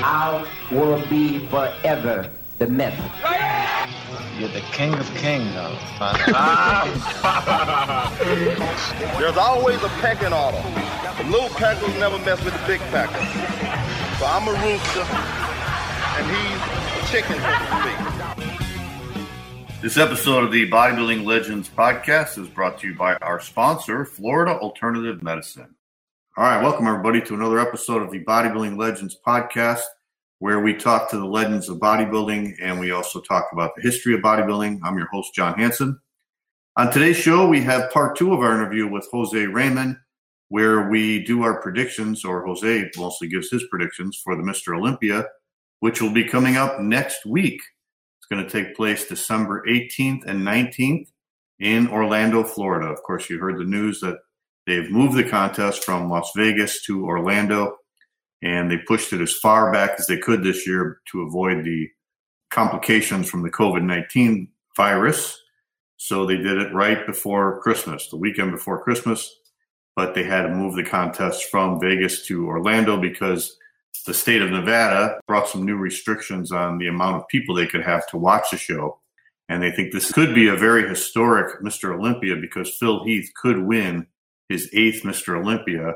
I will be forever the method. You're the king of kings, There's always a pecking order. The little packers never mess with the big packers. So I'm a rooster, and he's a chicken, so to speak. This episode of the Bodybuilding Legends podcast is brought to you by our sponsor, Florida Alternative Medicine. All right, welcome everybody to another episode of the Bodybuilding Legends podcast, where we talk to the legends of bodybuilding and we also talk about the history of bodybuilding. I'm your host, John Hansen. On today's show, we have part 2 of our interview with Jose Raymond, where we do our predictions, or Jose mostly gives his predictions for the Mr. Olympia, which will be coming up next week. It's going to take place December 18th and 19th in Orlando, Florida. Of course, you heard the news that they've moved the contest from Las Vegas to Orlando, and they pushed it as far back as they could this year to avoid the complications from the COVID-19 virus. So they did it right before Christmas, the weekend before Christmas, but they had to move the contest from Vegas to Orlando because the state of Nevada brought some new restrictions on the amount of people they could have to watch the show. And they think this could be a very historic Mr. Olympia because Phil Heath could win his 8th Mr. Olympia.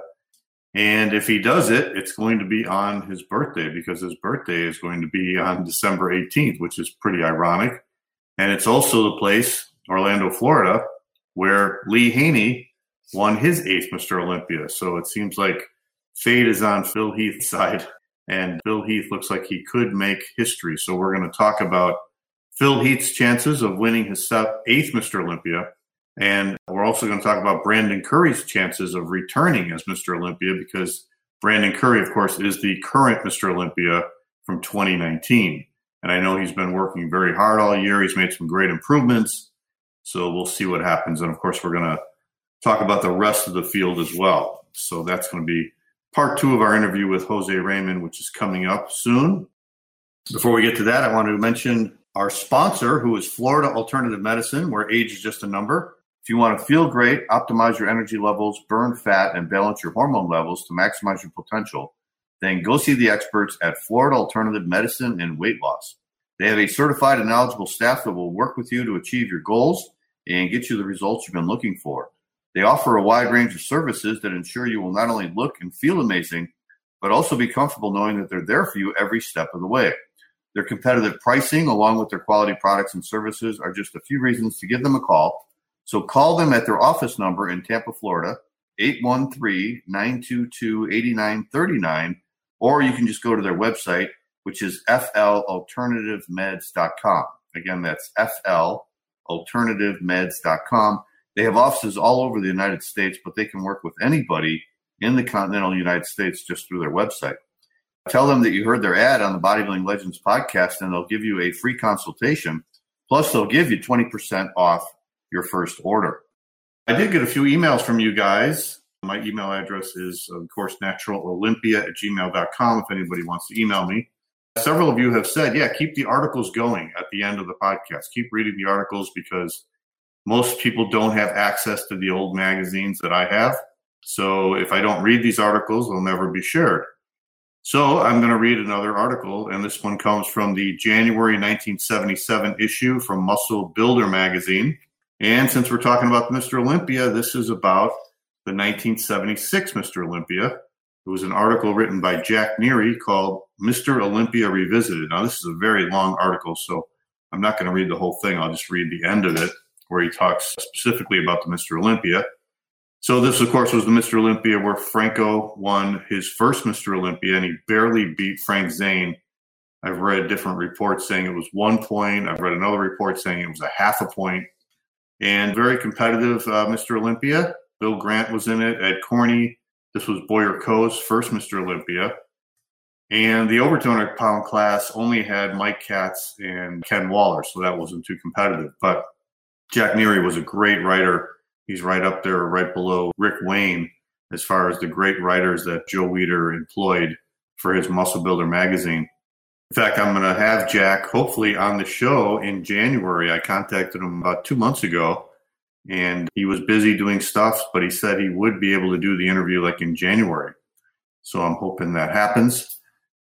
And if he does it, it's going to be on his birthday because his birthday is going to be on December 18th, which is pretty ironic. And it's also the place, Orlando, Florida, where Lee Haney won his 8th Mr. Olympia. So it seems like fate is on Phil Heath's side, and Phil Heath looks like he could make history. So we're going to talk about Phil Heath's chances of winning his 8th Mr. Olympia. And we're also going to talk about Brandon Curry's chances of returning as Mr. Olympia because Brandon Curry, of course, is the current Mr. Olympia from 2019. And I know he's been working very hard all year. He's made some great improvements. So we'll see what happens. And, of course, we're going to talk about the rest of the field as well. So that's going to be part 2 of our interview with Jose Raymond, which is coming up soon. Before we get to that, I want to mention our sponsor, who is Florida Alternative Medicine, where age is just a number. If you want to feel great, optimize your energy levels, burn fat, and balance your hormone levels to maximize your potential, then go see the experts at Florida Alternative Medicine and Weight Loss. They have a certified and knowledgeable staff that will work with you to achieve your goals and get you the results you've been looking for. They offer a wide range of services that ensure you will not only look and feel amazing, but also be comfortable knowing that they're there for you every step of the way. Their competitive pricing, along with their quality products and services, are just a few reasons to give them a call. So call them at their office number in Tampa, Florida, 813-922-8939, or you can just go to their website, which is flalternativemeds.com. Again, that's flalternativemeds.com. They have offices all over the United States, but they can work with anybody in the continental United States just through their website. Tell them that you heard their ad on the Bodybuilding Legends podcast, and they'll give you a free consultation. Plus, they'll give you 20% off your first order. I did get a few emails from you guys. My email address is, of course, naturalolympia@gmail.com if anybody wants to email me. Several of you have said, yeah, keep the articles going at the end of the podcast. Keep reading the articles because most people don't have access to the old magazines that I have. So if I don't read these articles, they'll never be shared. So I'm going to read another article, and this one comes from the January 1977 issue from Muscle Builder magazine. And since we're talking about Mr. Olympia, this is about the 1976 Mr. Olympia. It was an article written by Jack Neary called Mr. Olympia Revisited. Now, this is a very long article, so I'm not going to read the whole thing. I'll just read the end of it where he talks specifically about the Mr. Olympia. So this, of course, was the Mr. Olympia where Franco won his first Mr. Olympia, and he barely beat Frank Zane. I've read different reports saying it was 1 point. I've read another report saying it was a half a point. And very competitive Mr. Olympia. Bill Grant was in it. Ed Corney. This was Boyer Coe's first Mr. Olympia. And the over 200 pound class only had Mike Katz and Ken Waller, so that wasn't too competitive. But Jack Neary was a great writer. He's right up there, right below Rick Wayne, as far as the great writers that Joe Weider employed for his Muscle Builder magazine. In fact, I'm going to have Jack hopefully on the show in January. I contacted him about 2 months ago, and he was busy doing stuff, but he said he would be able to do the interview like in January. So I'm hoping that happens.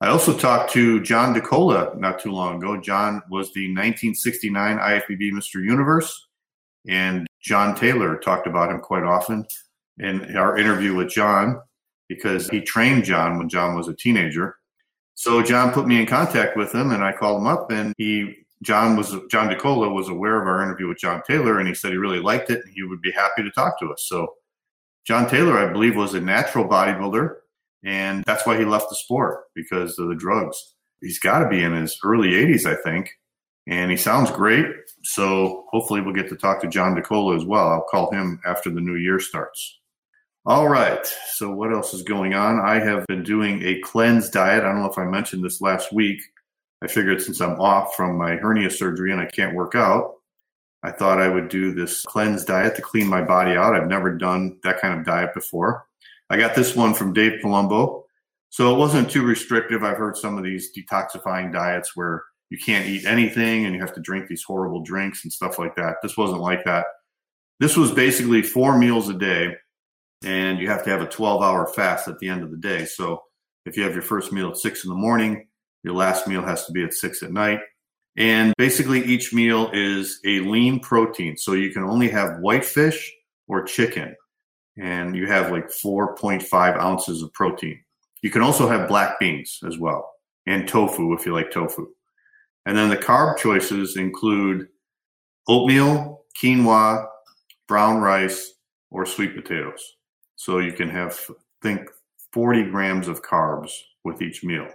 I also talked to John DeCola not too long ago. John was the 1969 IFBB Mr. Universe, and John Taylor talked about him quite often in our interview with John because he trained John when John was a teenager. So John put me in contact with him, and I called him up, and John DeCola was aware of our interview with John Taylor, and he said he really liked it, and he would be happy to talk to us. So John Taylor, I believe, was a natural bodybuilder, and that's why he left the sport, because of the drugs. He's got to be in his early 80s, I think, and he sounds great. So hopefully we'll get to talk to John DeCola as well. I'll call him after the new year starts. All right, so what else is going on? I have been doing a cleanse diet. I don't know if I mentioned this last week. I figured since I'm off from my hernia surgery and I can't work out, I thought I would do this cleanse diet to clean my body out. I've never done that kind of diet before. I got this one from Dave Palumbo. So it wasn't too restrictive. I've heard some of these detoxifying diets where you can't eat anything and you have to drink these horrible drinks and stuff like that. This wasn't like that. This was basically 4 meals a day, and you have to have a 12-hour fast at the end of the day. So if you have your first meal at 6 in the morning, your last meal has to be at 6 at night. And basically each meal is a lean protein. So you can only have white fish or chicken. And you have like 4.5 ounces of protein. You can also have black beans as well, and tofu if you like tofu. And then the carb choices include oatmeal, quinoa, brown rice, or sweet potatoes. So you can have, think, 40 grams of carbs with each meal.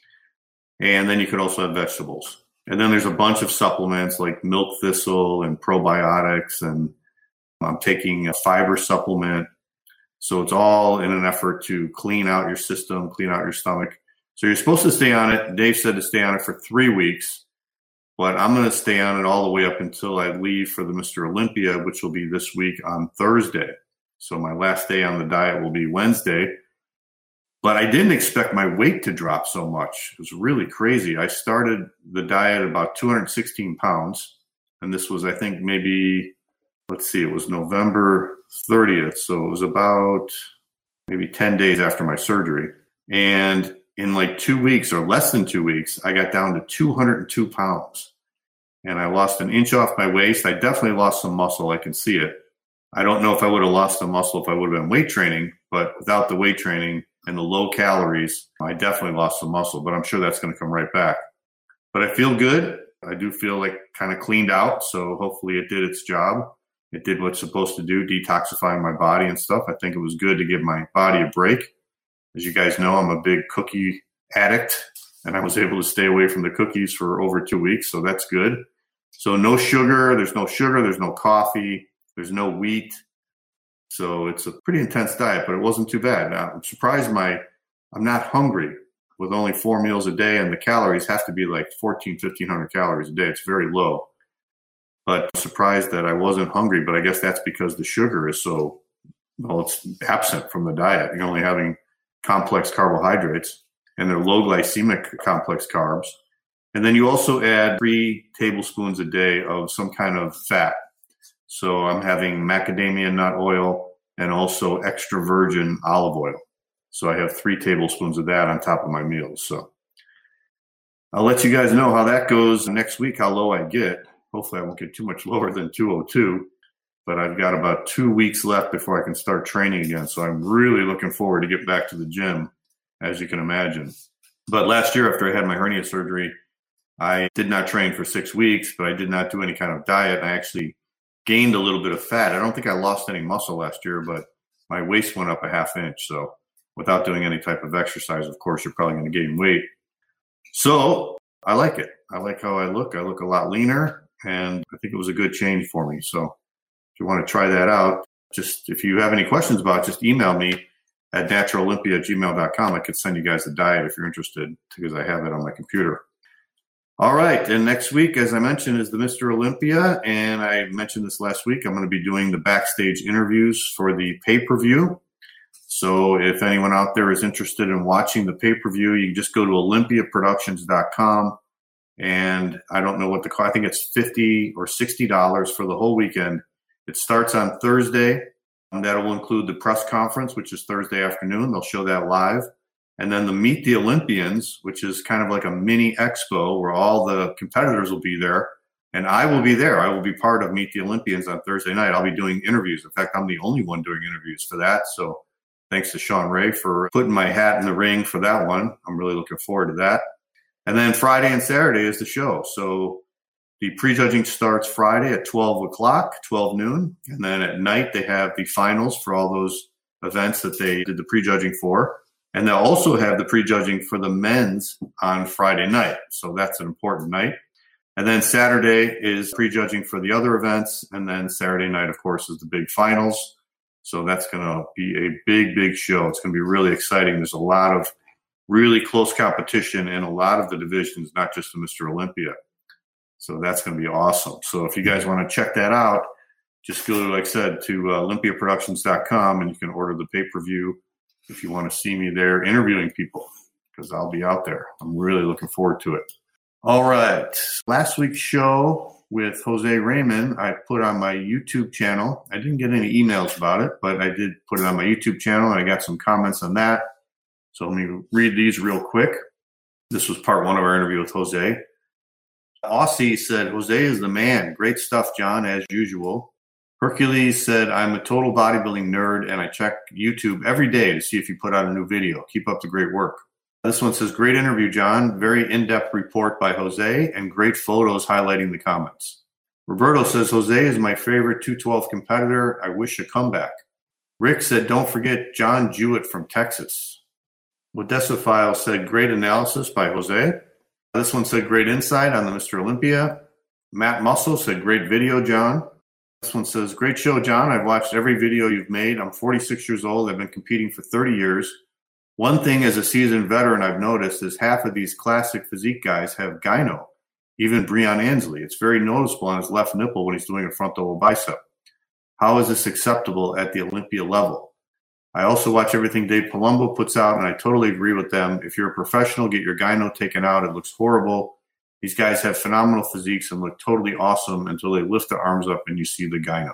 And then you could also have vegetables. And then there's a bunch of supplements like milk thistle and probiotics, and I'm taking a fiber supplement. So it's all in an effort to clean out your system, clean out your stomach. So you're supposed to stay on it. Dave said to stay on it for 3 weeks, but I'm going to stay on it all the way up until I leave for the Mr. Olympia, which will be this week on Thursday. So my last day on the diet will be Wednesday. But I didn't expect my weight to drop so much. It was really crazy. I started the diet at about 216 pounds. And this was, I think, maybe, it was November 30th. So it was about maybe 10 days after my surgery. And in like 2 weeks or less than 2 weeks, I got down to 202 pounds. And I lost an inch off my waist. I definitely lost some muscle. I can see it. I don't know if I would have lost the muscle if I would have been weight training, but without the weight training and the low calories, I definitely lost some muscle, but I'm sure that's going to come right back. But I feel good. I do feel like kind of cleaned out. So hopefully it did its job. It did what it's supposed to do, detoxifying my body and stuff. I think it was good to give my body a break. As you guys know, I'm a big cookie addict, and I was able to stay away from the cookies for over 2 weeks. So that's good. So no sugar. There's no coffee. There's no wheat. So it's a pretty intense diet, but it wasn't too bad. Now, I'm surprised I'm not hungry with only 4 meals a day, and the calories have to be like 1,500 calories a day. It's very low. But I'm surprised that I wasn't hungry, but I guess that's because the sugar is it's absent from the diet. You're only having complex carbohydrates, and they're low glycemic complex carbs. And then you also add 3 tablespoons a day of some kind of fat. So I'm having macadamia nut oil and also extra virgin olive oil. So I have 3 tablespoons of that on top of my meals. So I'll let you guys know how that goes next week, how low I get. Hopefully I won't get too much lower than 202. But I've got about 2 weeks left before I can start training again. So I'm really looking forward to get back to the gym, as you can imagine. But last year, after I had my hernia surgery, I did not train for 6 weeks, but I did not do any kind of diet. I actually gained a little bit of fat. I don't think I lost any muscle last year, but my waist went up a half inch. So without doing any type of exercise, of course, you're probably going to gain weight. So I like it. I like how I look. I look a lot leaner, and I think it was a good change for me. So if you want to try that out, just if you have any questions about it, just email me at naturalolympia@gmail.com. I could send you guys the diet if you're interested, because I have it on my computer. All right. And next week, as I mentioned, is the Mr. Olympia. And I mentioned this last week, I'm going to be doing the backstage interviews for the pay-per-view. So if anyone out there is interested in watching the pay-per-view, you can just go to olympiaproductions.com. And I don't know what the cost, I think it's $50 or $60 for the whole weekend. It starts on Thursday, and that will include the press conference, which is Thursday afternoon. They'll show that live. And then the Meet the Olympians, which is kind of like a mini expo where all the competitors will be there. And I will be there. I will be part of Meet the Olympians on Thursday night. I'll be doing interviews. In fact, I'm the only one doing interviews for that. So thanks to Sean Ray for putting my hat in the ring for that one. I'm really looking forward to that. And then Friday and Saturday is the show. So the prejudging starts Friday at 12 noon. And then at night, they have the finals for all those events that they did the prejudging for. And they'll also have the prejudging for the men's on Friday night. So that's an important night. And then Saturday is prejudging for the other events. And then Saturday night, of course, is the big finals. So that's going to be a big, big show. It's going to be really exciting. There's a lot of really close competition in a lot of the divisions, not just the Mr. Olympia. So that's going to be awesome. So if you guys want to check that out, just go, like I said, to olympiaproductions.com and you can order the pay-per-view if you want to see me there interviewing people, because I'll be out there. I'm really looking forward to it. All right. Last week's show with Jose Raymond, I put on my YouTube channel. I didn't get any emails about it, but I did put it on my YouTube channel, and I got some comments on that. So let me read these real quick. This was part one of our interview with Jose. Aussie said, Jose is the man. Great stuff, John, as usual. Hercules said, I'm a total bodybuilding nerd, and I check YouTube every day to see if you put out a new video. Keep up the great work. This one says, great interview, John. Very in-depth report by Jose, and great photos highlighting the comments. Roberto says, Jose is my favorite 212 competitor. I wish a comeback. Rick said, don't forget John Jewett from Texas. Wodesophile said, great analysis by Jose. This one said, great insight on the Mr. Olympia. Matt Muscle said, great video, John. This one says, great show, John. I've watched every video you've made. I'm 46 years old. I've been competing for 30 years. One thing as a seasoned veteran I've noticed is half of these classic physique guys have gyno, even Breon Ansley. It's very noticeable on his left nipple when he's doing a front double bicep. How is this acceptable at the Olympia level? I also watch everything Dave Palumbo puts out, and I totally agree with them. If you're a professional, get your gyno taken out. It looks horrible. These guys have phenomenal physiques and look totally awesome until they lift the arms up and you see the gyno.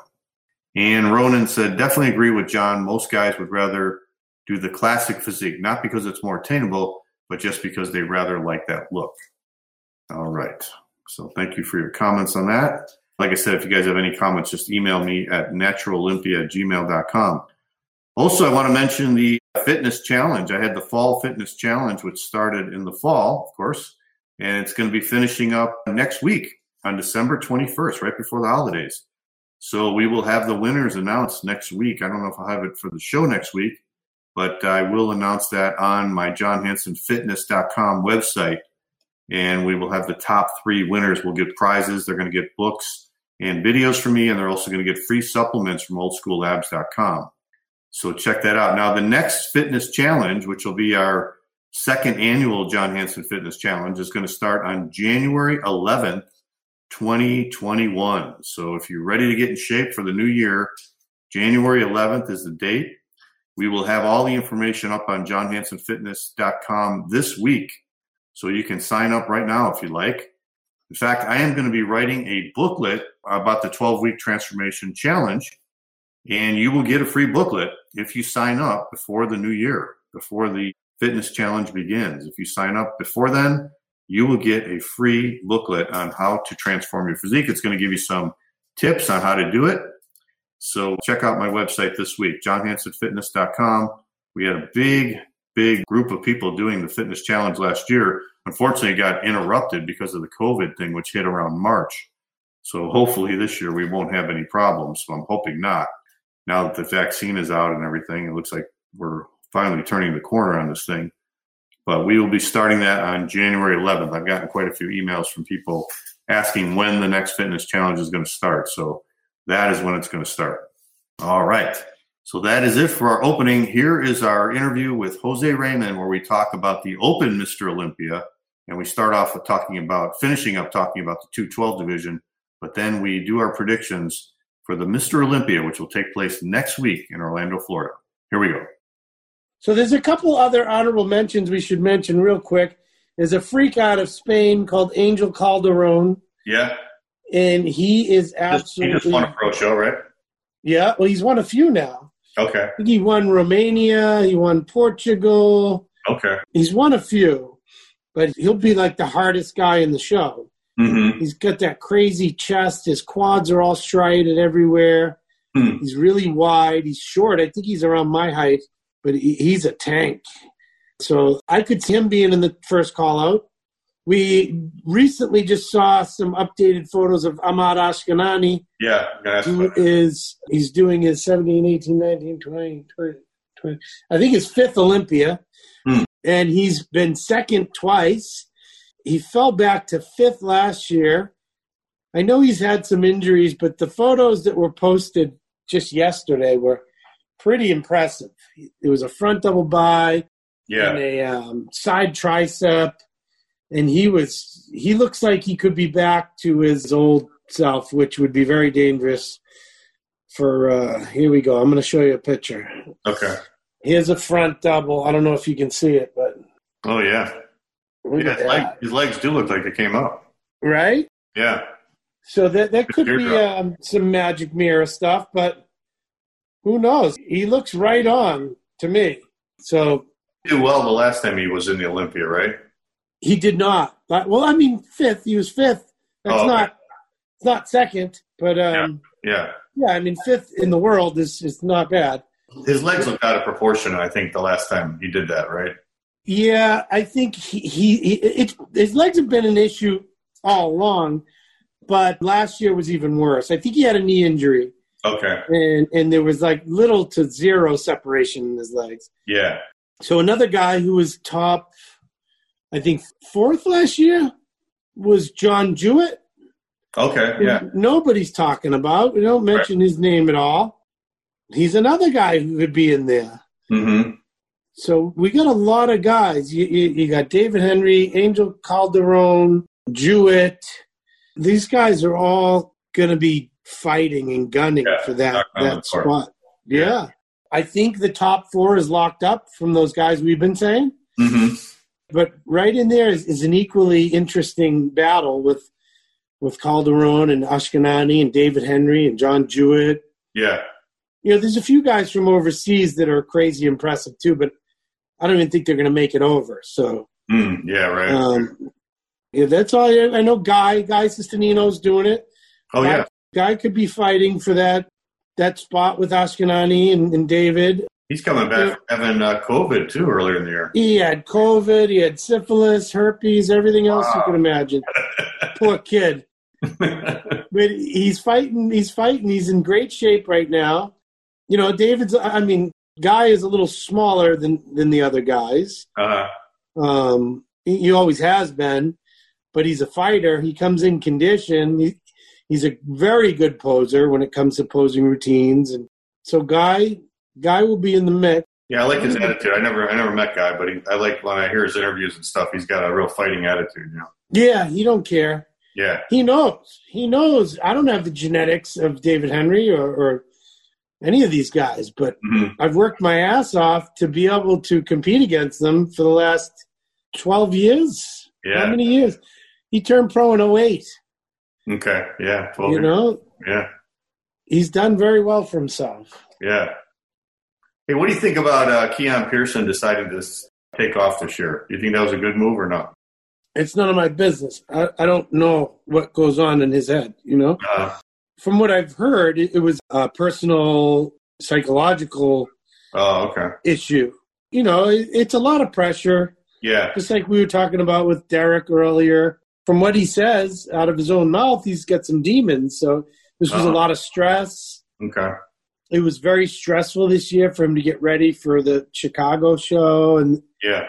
And Ronan said, definitely agree with John. Most guys would rather do the classic physique, not because it's more attainable, but just because they rather like that look. All right. So thank you for your comments on that. Like I said, if you guys have any comments, just email me at naturalolympia@gmail.com. Also, I want to mention the fitness challenge. I had the fall fitness challenge, which started in the fall, of course, and it's going to be finishing up next week on December 21st, right before the holidays. So we will have the winners announced next week. I don't know if I'll have it for the show next week, but I will announce that on my johnhansonfitness.com website. And we will have the top 3 winners will get prizes. They're going to get books and videos from me, and they're also going to get free supplements from oldschoollabs.com. So check that out. Now, the next fitness challenge, which will be our second annual John Hanson Fitness Challenge, is going to start on January 11th, 2021. So if you're ready to get in shape for the new year, January 11th is the date. We will have all the information up on johnhansonfitness.com this week. So you can sign up right now if you like. In fact, I am going to be writing a booklet about the 12-week transformation challenge, and you will get a free booklet if you sign up before the new year, before the fitness challenge begins. If you sign up before then, you will get a free booklet on how to transform your physique. It's going to give you some tips on how to do it. So check out my website this week, johnhansonfitness.com. We had a big group of people doing the fitness challenge last year. Unfortunately, it got interrupted because of the COVID thing, which hit around March. So hopefully this year we won't have any problems. So I'm hoping not. Now that the vaccine is out and everything, it looks like we're finally turning the corner on this thing. But we will be starting that on January 11th. I've gotten quite a few emails from people asking when the next fitness challenge is going to start. So that is when it's going to start. All right. So that is it for our opening. Here is our interview with Jose Raymond, where we talk about the Open Mr. Olympia. And we start off with finishing up talking about the 212 division. But then we do our predictions for the Mr. Olympia, which will take place next week in Orlando, Florida. Here we go. So there's a couple other honorable mentions we should mention real quick. There's a freak out of Spain called Angel Calderon. Yeah. And he is absolutely... He just won a pro show, right? Yeah. Well, he's won a few now. Okay. I think he won Romania. He won Portugal. Okay. He's won a few, but he'll be like the hardest guy in the show. Mm-hmm. He's got that crazy chest. His quads are all striated everywhere. He's really wide. He's short. I think he's around my height, but he's a tank. So I could see him being in the first call-out. We recently just saw some updated photos of Ahmad Ashkanani. Yeah. He's doing his 17, 18, 19, 20, I think his fifth Olympia. And he's been second twice. He fell back to fifth last year. I know he's had some injuries, but the photos that were posted just yesterday were pretty impressive. It was a front double bi and a side tricep. And he looks like he could be back to his old self, which would be very dangerous for, here we go. I'm going to show you a picture. Okay. Here's a front double. I don't know if you can see it, but. Oh, yeah. His legs do look like they came up. Right? Yeah. So that could be some magic mirror stuff, but who knows? He looks right on to me. So. He did well the last time he was in the Olympia, right? He did not. Well, I mean, fifth. He was fifth. It's not second, but yeah. I mean, fifth in the world is not bad. His legs looked out of proportion, I think, the last time he did that, right? Yeah, I think his legs have been an issue all along, but last year was even worse. I think he had a knee injury. Okay. And there was like little to zero separation in his legs. Yeah. So another guy who was top, I think, fourth last year was John Jewett. Okay, yeah. Nobody's talking about. We don't mention his name at all. He's another guy who could be in there. Mm-hmm. So we got a lot of guys. You got David Henry, Angel Calderon, Jewett. These guys are all going to be fighting and gunning for that spot. Yeah. I think the top four is locked up from those guys we've been saying. Mm-hmm. But right in there is an equally interesting battle with Calderon and Ashkanani and David Henry and John Jewett. Yeah. You know, there's a few guys from overseas that are crazy impressive too, but I don't even think they're going to make it over. So yeah, right. Yeah, that's all. I know. Guy Sestanino's doing it. Oh, Guy could be fighting for that spot with Ashkanani and David. He's coming back from having COVID, too, earlier in the year. He had COVID. He had syphilis, herpes, everything else you can imagine. Poor kid. But he's fighting. He's in great shape right now. You know, Guy is a little smaller than the other guys. Uh-huh. He always has been, but he's a fighter. He comes in condition. He's a very good poser when it comes to posing routines. And so Guy will be in the mix. Yeah, I like his attitude. I never met Guy, but I like when I hear his interviews and stuff. He's got a real fighting attitude, you know. Yeah, he don't care. Yeah, he knows. I don't have the genetics of David Henry or any of these guys, but I've worked my ass off to be able to compete against them for the last 12 years. Yeah. How many years? He turned pro in 2008. Okay. Yeah. 12 you know. Yeah. He's done very well for himself. Yeah. Hey, what do you think about Keon Pearson deciding to take off this year? Do you think that was a good move or not? It's none of my business. I don't know what goes on in his head, you know? From what I've heard, it was a personal, psychological issue. You know, it's a lot of pressure. Yeah. Just like we were talking about with Derek earlier. From what he says out of his own mouth, he's got some demons. So this was a lot of stress. Okay. It was very stressful this year for him to get ready for the Chicago show. And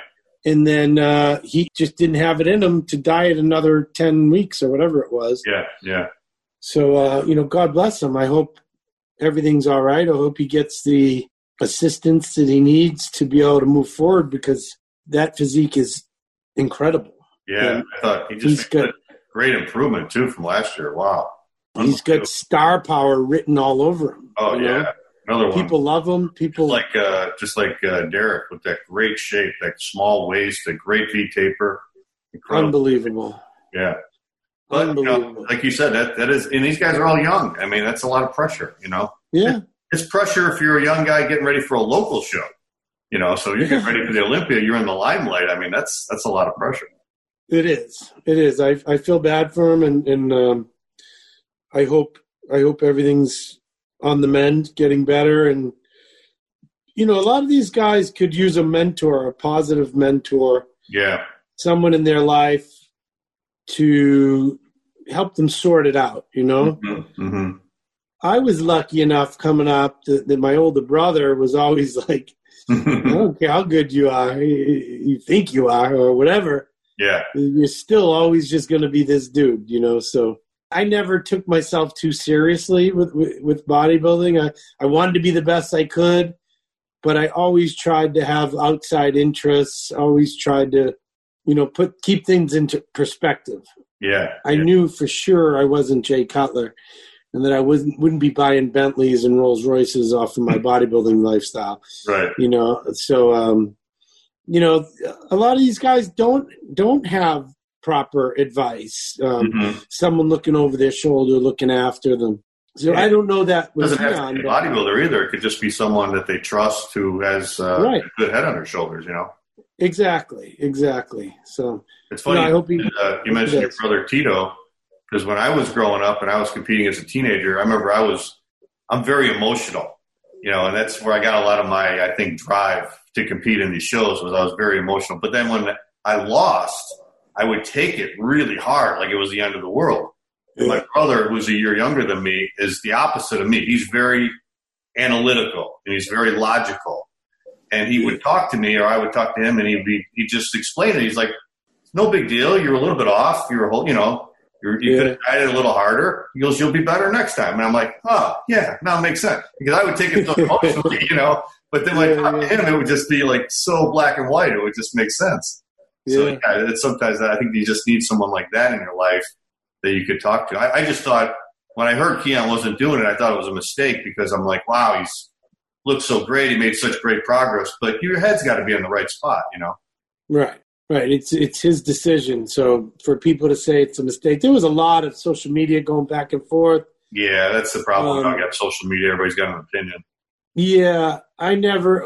then he just didn't have it in him to diet another 10 weeks or whatever it was. Yeah. So, God bless him. I hope everything's all right. I hope he gets the assistance that he needs to be able to move forward because that physique is incredible. Yeah, and I thought he just made a great improvement, too, from last year. Wow. He's got star power written all over him. Oh, yeah. Another one. People love him. Just like Derek with that great shape, that small waist, a great V-taper. Incredible. Unbelievable. Yeah. But, like you said, that is, and these guys are all young. I mean, that's a lot of pressure, you know? Yeah. It's pressure if you're a young guy getting ready for a local show. You know, so you're getting ready for the Olympia. You're in the limelight. I mean, that's a lot of pressure. It is. It is. I feel bad for him, and I hope everything's on the mend, getting better. And you know, a lot of these guys could use a mentor, a positive mentor. Yeah. Someone in their life to help them sort it out, you know? Mm-hmm. Mm-hmm. I was lucky enough coming up that my older brother was always like, I don't care how good you are, you think you are, or whatever. Yeah. You're still always just going to be this dude, you know? So I never took myself too seriously with bodybuilding. I wanted to be the best I could, but I always tried to have outside interests, always tried to, you know, keep things into perspective. Yeah. I knew for sure I wasn't Jay Cutler, and that I wouldn't be buying Bentleys and Rolls Royces off of my bodybuilding lifestyle. Right. You know, so you know, a lot of these guys don't have proper advice. Someone looking over their shoulder, looking after them. So I don't know that with doesn't have to be a bodybuilder either. It could just be someone that they trust who has a good head on their shoulders, you know? Exactly. So it's funny. You know, I hope you mentioned your brother Tito, because when I was growing up and I was competing as a teenager, I remember I'm very emotional, you know, and that's where I got a lot of my, I think, drive to compete in these shows was I was very emotional. But then when I lost, I would take it really hard, like it was the end of the world. Yeah. My brother, who's a year younger than me, is the opposite of me. He's very analytical and he's very logical. And he would talk to me, or I would talk to him, and he'd just explain it. He's like, "No big deal. You're a little bit off. You could have tried it a little harder." He goes, "You'll be better next time." And I'm like, "Oh, yeah, now it makes sense." Because I would take it so emotionally, you know. But then when I talk to him, it would just be like so black and white. It would just make sense. So sometimes I think you just need someone like that in your life that you could talk to. I just thought when I heard Keon wasn't doing it, I thought it was a mistake because I'm like, wow, he's looked so great. He made such great progress, but your head's got to be in the right spot, you know? Right. It's his decision. So for people to say it's a mistake, there was a lot of social media going back and forth. Yeah, that's the problem. I got social media. Everybody's got an opinion. Yeah, I never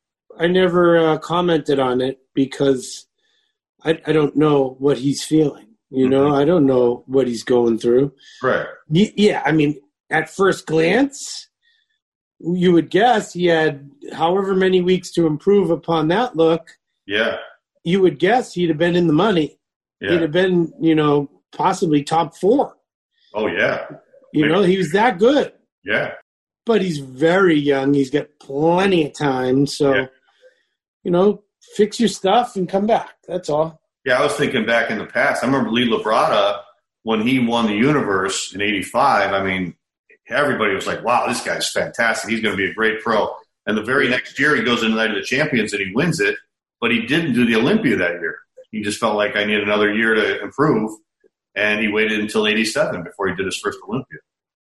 commented on it because I don't know what he's feeling. You know, I don't know what he's going through. Right. Yeah, I mean, at first glance, you would guess he had however many weeks to improve upon that look. Yeah. You would guess he'd have been in the money. Yeah. He'd have been, you know, possibly top 4. Oh, yeah. You know, he was that good. Yeah. But he's very young. He's got plenty of time. So, you know, fix your stuff and come back. That's all. Yeah, I was thinking back in the past. I remember Lee Labrada, when he won the Universe in 85, I mean, everybody was like, wow, this guy's fantastic. He's going to be a great pro. And the very next year, he goes into Night of the Champions and he wins it, but he didn't do the Olympia that year. He just felt like I need another year to improve, and he waited until 87 before he did his first Olympia.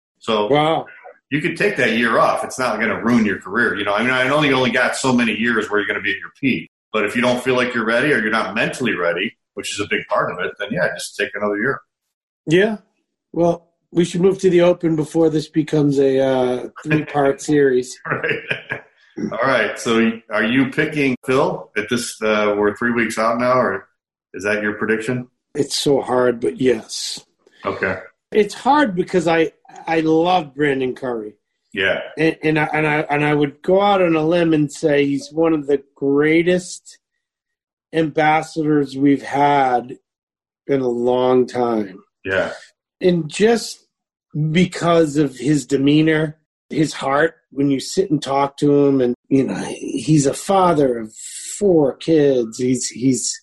So you could take that year off. It's not going to ruin your career. You know, I mean, I know you only got so many years where you're going to be at your peak. But if you don't feel like you're ready or you're not mentally ready, which is a big part of it, then, just take another year. Yeah. Well, we should move to the Open before this becomes a 3-part series. Right. All right. So are you picking Phil at this? We're 3 weeks out now, or is that your prediction? It's so hard, but yes. Okay. It's hard because I love Brandon Curry. Yeah. And I would go out on a limb and say he's one of the greatest ambassadors we've had in a long time. Yeah. And just because of his demeanor, his heart, when you sit and talk to him, and, you know, he's a father of 4 kids. He's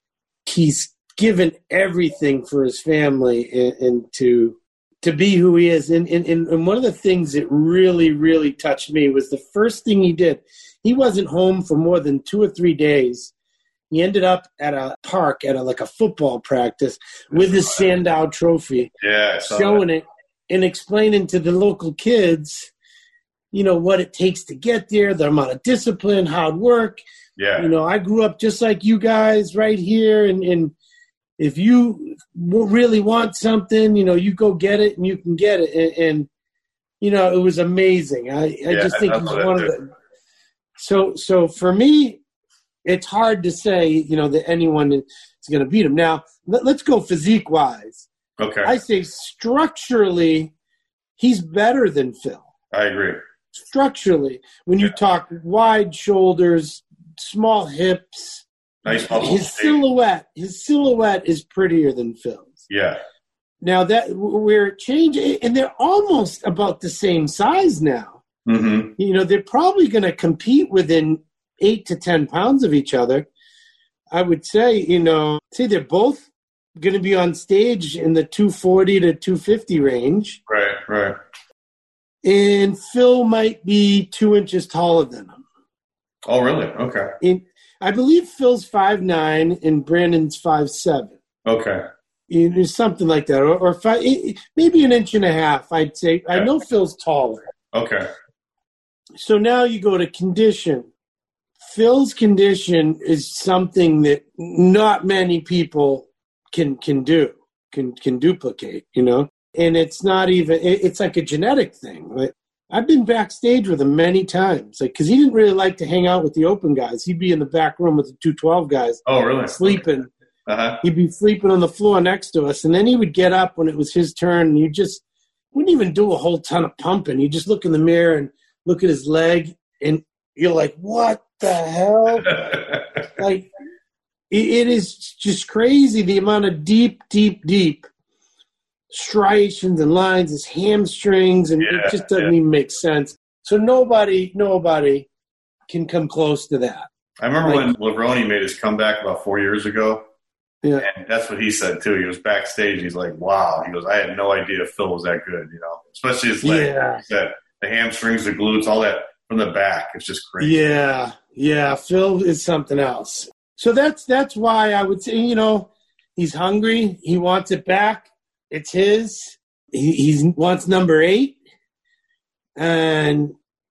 given everything for his family and to be who he is. And one of the things that really, really touched me was the first thing he did. He wasn't home for more than 2 or 3 days. He ended up at a park at a football practice with his Sandow trophy, showing it and explaining to the local kids, you know, what it takes to get there, the amount of discipline, hard work. Yeah. You know, I grew up just like you guys right here, and if you really want something, you know, you go get it and you can get it. And you know, it was amazing. I just think he's one of the. So for me, it's hard to say, that anyone is going to beat him. Now, let's go physique-wise. Okay. I say structurally, he's better than Phil. I agree. Structurally, when you talk wide shoulders, small hips, nice muscle. His silhouette is prettier than Phil's. Yeah. Now that we're changing, and they're almost about the same size now. Mm-hmm. They're probably going to compete within 8 to 10 pounds of each other. I would say, they're both going to be on stage in the 240 to 250 range. Right. And Phil might be 2 inches taller than him. Oh, really? Okay. I believe Phil's 5'9" and Brandon's 5'7". Okay. Something like that, or maybe an inch and a half, I'd say. I know Phil's taller. Okay. So now you go to condition. Phil's condition is something that not many people can duplicate, And it's not even, it's like a genetic thing. Like, I've been backstage with him many times, because he didn't really like to hang out with the open guys. He'd be in the back room with the 212 guys. Oh, really? Sleeping. Uh-huh. He'd be sleeping on the floor next to us, and then he would get up when it was his turn, and you just wouldn't even do a whole ton of pumping. You just look in the mirror and look at his leg, and you're like, what the hell? Like, it is just crazy, the amount of deep striations and lines, his hamstrings, and it just doesn't even make sense. So nobody can come close to that. I remember when Levrone made his comeback about 4 years ago. Yeah. And that's what he said, too. He was backstage. He's like, wow. He goes, I had no idea Phil was that good, especially his leg. Yeah. He said, the hamstrings, the glutes, all that from the back. It's just crazy. Yeah. Phil is something else. So that's why I would say, he's hungry. He wants it back. It's his. He wants number 8. And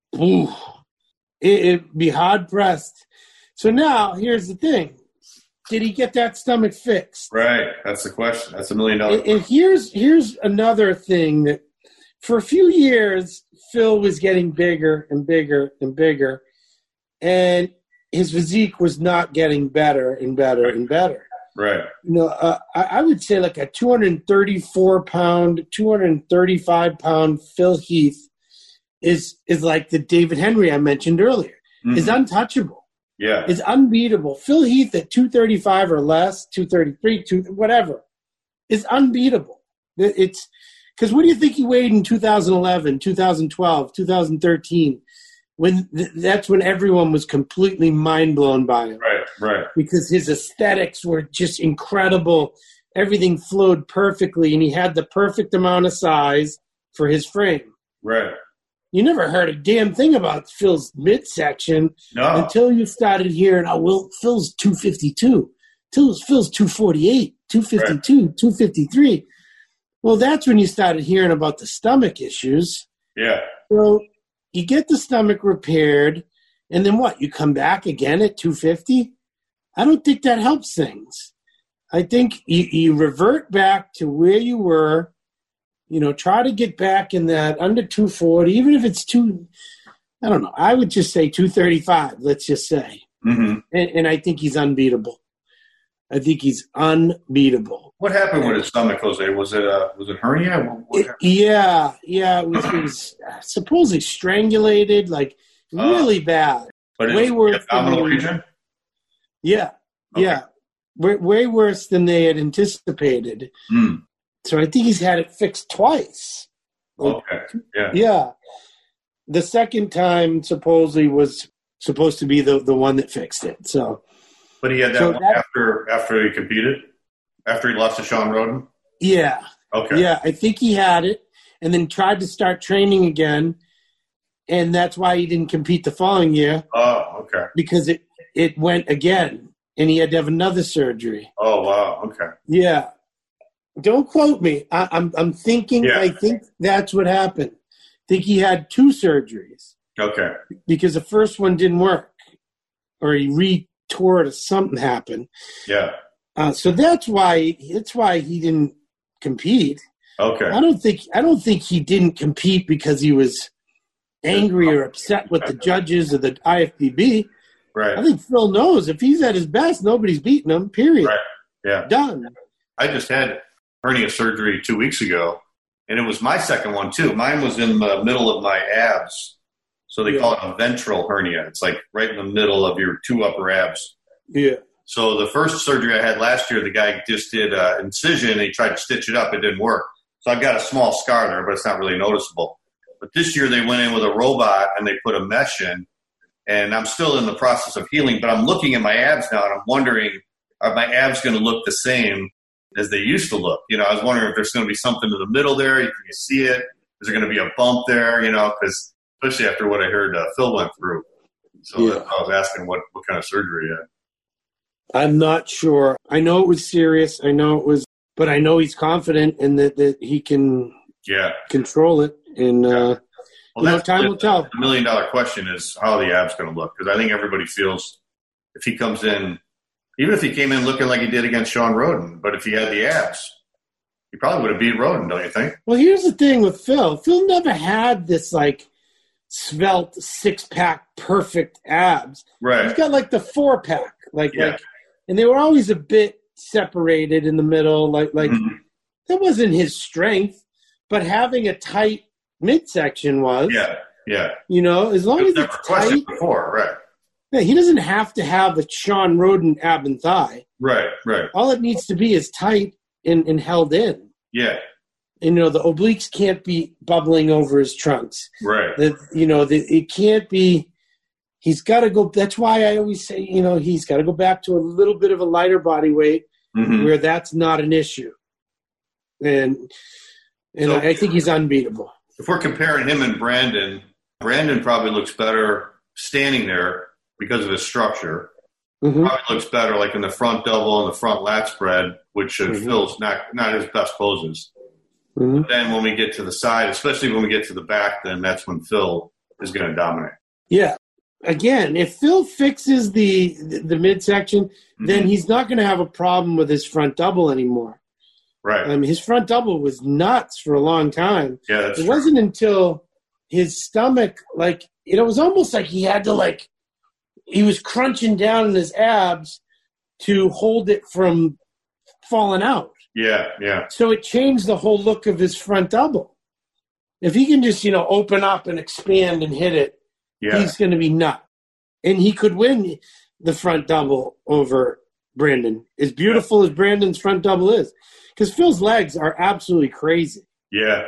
it'd be hard-pressed. So now, here's the thing. Did he get that stomach fixed? Right. That's the question. That's $1 million. And here's another thing that for a few years, Phil was getting bigger and bigger and bigger, and his physique was not getting better and better and better. Right. I would say like a 234-pound, 235-pound Phil Heath is like the David Henry I mentioned earlier. Mm-hmm. Is untouchable. Yeah. Is unbeatable. Phil Heath at 235 or less, 233, whatever, is unbeatable. It's because what do you think he weighed in 2011, 2012, 2013? That's when everyone was completely mind blown by him. Right. Because his aesthetics were just incredible. Everything flowed perfectly, and he had the perfect amount of size for his frame. Right. You never heard a damn thing about Phil's midsection until you started hearing, Phil's 252. Phil's 248, 252, 253. Well, that's when you started hearing about the stomach issues. Yeah. So you get the stomach repaired, and then what? You come back again at 250? I don't think that helps things. I think you revert back to where you were. Try to get back in that under 240, even if it's I don't know. I would just say 235, let's just say. Mm-hmm. And I think he's unbeatable. I think he's unbeatable. What happened with his stomach, Jose? Was it hernia? Yeah. It was supposedly strangulated, like really bad. But way worse the abdominal region? Yeah. Okay. Yeah. Way worse than they had anticipated. Mm. So I think he's had it fixed twice. Okay. Yeah. Yeah. The second time supposedly was supposed to be the one that fixed it. So, but he had that one after he competed, after he lost to Sean Roden. Yeah. Okay. Yeah, I think he had it, and then tried to start training again, and that's why he didn't compete the following year. Oh, okay. Because it went again, and he had to have another surgery. Oh, wow. Okay. Yeah. Don't quote me. I'm thinking. Yeah. I think that's what happened. I think he had 2 surgeries. Okay. Because the first one didn't work, or he retore it, or something happened. Yeah. So that's why he didn't compete. Okay. I don't think he didn't compete because he was angry or upset with the judges or the IFBB. Right. I think Phil knows if he's at his best, nobody's beating him, period. Right. Yeah. Done. I just had hernia surgery 2 weeks ago, and it was my second one, too. Mine was in the middle of my abs. So they call it a ventral hernia. It's like right in the middle of your two upper abs. Yeah. So the first surgery I had last year, the guy just did incision, and he tried to stitch it up. It didn't work. So I've got a small scar there, but it's not really noticeable. But this year they went in with a robot, and they put a mesh in, and I'm still in the process of healing. But I'm looking at my abs now, and I'm wondering, are my abs going to look the same as they used to look? I was wondering if there's going to be something in the middle there. Can you see it? Is there going to be a bump there? Because especially after what I heard Phil went through. So I was asking what kind of surgery he had. I'm not sure. I know it was serious. I know it was, but I know he's confident in that he can control it. And time will tell. The $1 million question is how the ab's going to look, because I think everybody feels if he comes in, even if he came in looking like he did against Sean Roden, but if he had the abs, he probably would have beat Roden, don't you think? Well, here's the thing with Phil. Phil never had this svelte 6-pack perfect abs. Right. He's got the 4-pack, and they were always a bit separated in the middle. That wasn't his strength, but having a tight midsection was. Yeah. As long as it's tight. Before, right. Yeah, he doesn't have to have a Sean Roden ab and thigh. Right. All it needs to be is tight and held in. Yeah. And, the obliques can't be bubbling over his trunks. Right. It can't be. He's got to go. That's why I always say, he's got to go back to a little bit of a lighter body weight where that's not an issue. And so, I think he's unbeatable. If we're comparing him and Brandon probably looks better standing there because of his structure. Probably looks better in the front double and the front lat spread, which Phil's not his best poses. But then when we get to the side, especially when we get to the back, then that's when Phil is going to dominate. Yeah. Again, if Phil fixes the midsection, then he's not going to have a problem with his front double anymore. Right. His front double was nuts for a long time. Yeah, that's true. Wasn't until his stomach, it was almost like he had to, he was crunching down in his abs to hold it from falling out. Yeah. So it changed the whole look of his front double. If he can just, open up and expand and hit it, he's going to be nuts. And he could win the front double over Brandon. As beautiful as Brandon's front double is. Because Phil's legs are absolutely crazy. Yeah.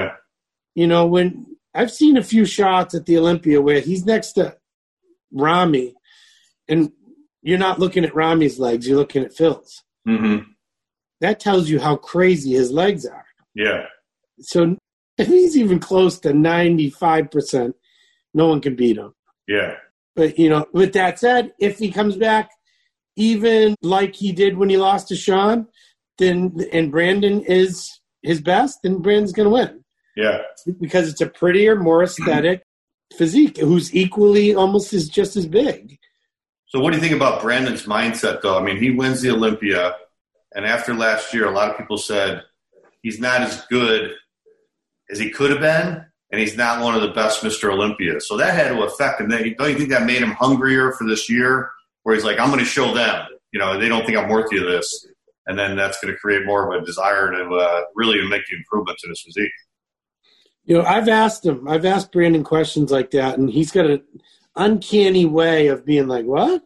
When I've seen a few shots at the Olympia where he's next to Rami, and you're not looking at Rami's legs, you're looking at Phil's. That tells you how crazy his legs are. Yeah. So if he's even close to 95%, no one can beat him. Yeah. But, with that said, if he comes back even like he did when he lost to Sean, and Brandon is his best, then Brandon's going to win. Yeah. Because it's a prettier, more aesthetic physique who's equally almost just as big. So what do you think about Brandon's mindset, though? He wins the Olympia, and after last year, a lot of people said he's not as good as he could have been, and he's not one of the best Mr. Olympia. So that had to affect him. Don't you think that made him hungrier for this year, where he's like, I'm going to show them, they don't think I'm worthy of this. And then that's going to create more of a desire to really make the improvements in his physique. I've asked Brandon questions like that, and he's got an uncanny way of being like, what?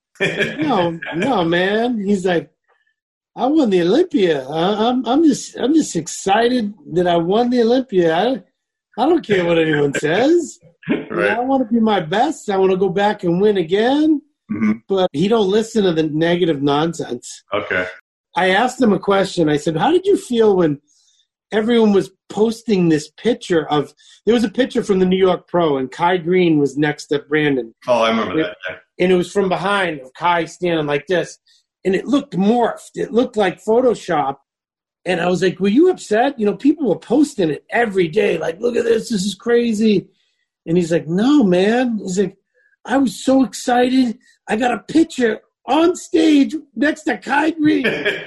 No, man. He's like, I won the Olympia. I'm just excited that I won the Olympia. I don't care what anyone says. Right. I want to be my best. I want to go back and win again. But he don't listen to the negative nonsense. Okay. I asked him a question. I said, how did you feel when everyone was posting this picture of – there was a picture from the New York Pro, and Kai Green was next to Brandon. Oh, I remember that. Yeah. And it was from behind of Kai standing like this. And it looked morphed. It looked like Photoshop. And I was like, were you upset? People were posting it every day. Like, look at this. This is crazy. And he's like, no, man. He's like, I was so excited. I got a picture on stage next to Kai Green.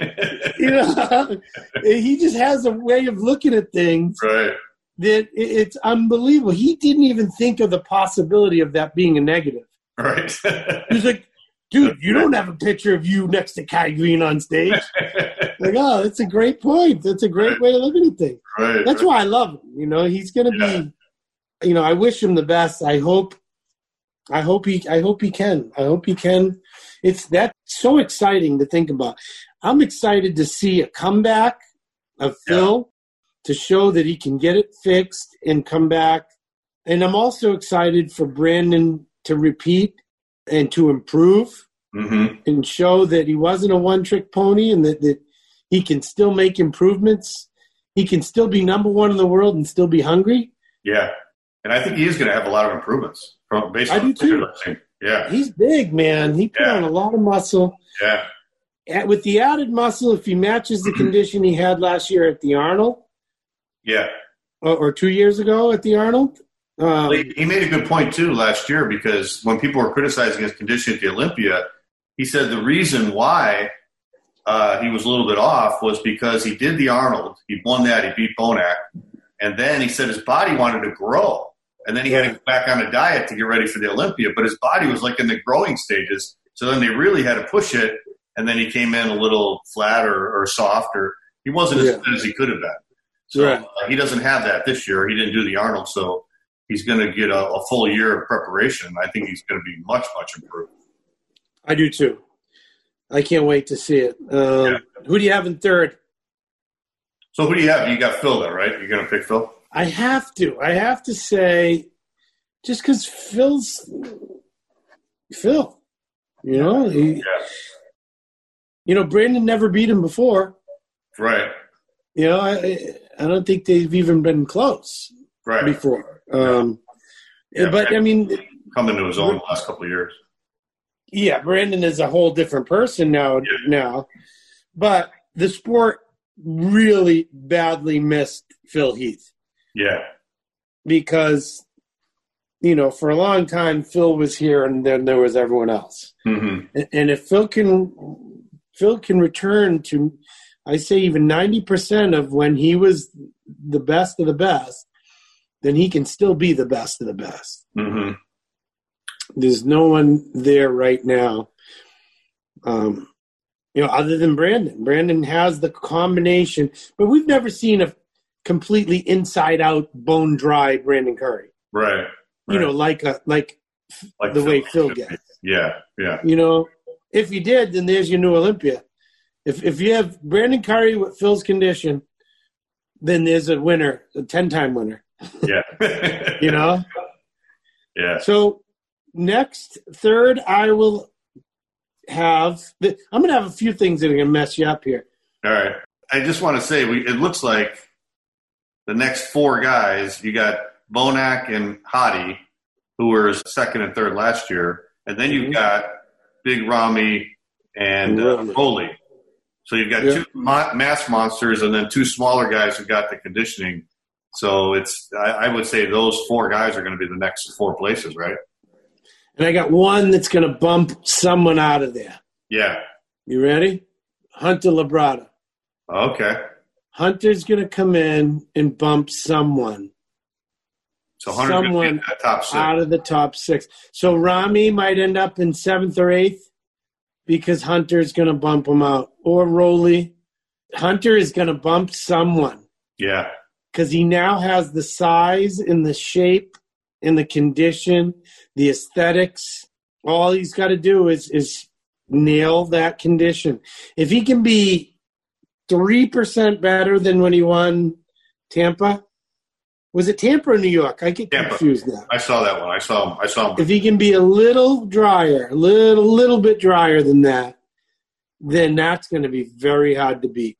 He just has a way of looking at things right. that it's unbelievable. He didn't even think of the possibility of that being a negative. Right. He's like, dude, you don't have a picture of you next to Kai Green on stage. Like, oh, that's a great point. That's a great way of looking at things. Right. That's why I love him. You know, he's going to be, you know, I wish him the best. I hope he can. I hope he can. That's so exciting to think about. I'm excited to see a comeback of Phil to show that he can get it fixed and come back. And I'm also excited for Brandon to repeat and to improve and show that he wasn't a one-trick pony and that he can still make improvements. He can still be number one in the world and still be hungry. Yeah. And I think he is going to have a lot of improvements based on I do too. Yeah. He's big, man. He put on a lot of muscle. Yeah. And with the added muscle, if he matches the condition he had last year at the Arnold. Yeah. Or 2 years ago at the Arnold. He made a good point, too, last year, because when people were criticizing his condition at the Olympia, he said the reason why he was a little bit off was because he did the Arnold. He won that. He beat Bonac. And then he said his body wanted to grow. And then he had to go back on a diet to get ready for the Olympia. But his body was like in the growing stages. So then they really had to push it. And then he came in a little flat or soft. Or he wasn't as good as he could have been. So he doesn't have that this year. He didn't do the Arnold. So he's going to get a full year of preparation. I think he's going to be much, much improved. I do too. I can't wait to see it. Who do you have in third? So who do you have? You got Phil there, right? You're going to pick Phil? I have to say, just because Phil's Phil, you know, you know, Brandon never beat him before. Right. You know, I don't think they've even been close before. But I mean, coming to his own the last couple of years. Yeah, Brandon is a whole different person now. But the sport really badly missed Phil Heath. Yeah. Because, you know, for a long time, Phil was here and then there was everyone else. Mm-hmm. And if Phil can return to, I say even 90% of when he was the best of the best, then he can still be the best of the best. Mm-hmm. There's no one there right now, you know, other than Brandon. Brandon has the combination, but we've never seen a completely inside-out, bone-dry Brandon Curry. Right. You know, like the way Phil gets. Yeah. You know, if you did, then there's your new Olympia. If you have Brandon Curry with Phil's condition, then there's a winner, a 10-time winner. Yeah. You know? Yeah. So next, third, I will have – I'm going to have a few things that are going to mess you up here. All right. I just want to say it looks like the next four guys, you got Bonac and Hadi, who were second and third last year, and then you've got Big Ramy and Foley. So you've got two mass monsters and then two smaller guys who got the conditioning. So I would say those four guys are going to be the next four places, right? And I got one that's going to bump someone out of there. Yeah. You ready? Hunter Labrada. Okay. Hunter's going to come in and bump someone. So Hunter's going to be in the top six. Out of the top six. So Ramy might end up in 7th or 8th because Hunter's going to bump him out. Or Rowley. Hunter is going to bump someone. Yeah. Because he now has the size and the shape and the condition, the aesthetics. All he's got to do is nail that condition. If he can be 3% better than when he won Tampa. Was it Tampa or New York? I get confused now. I saw that one. I saw him. If he can be a little drier, a little bit drier than that, then that's going to be very hard to beat.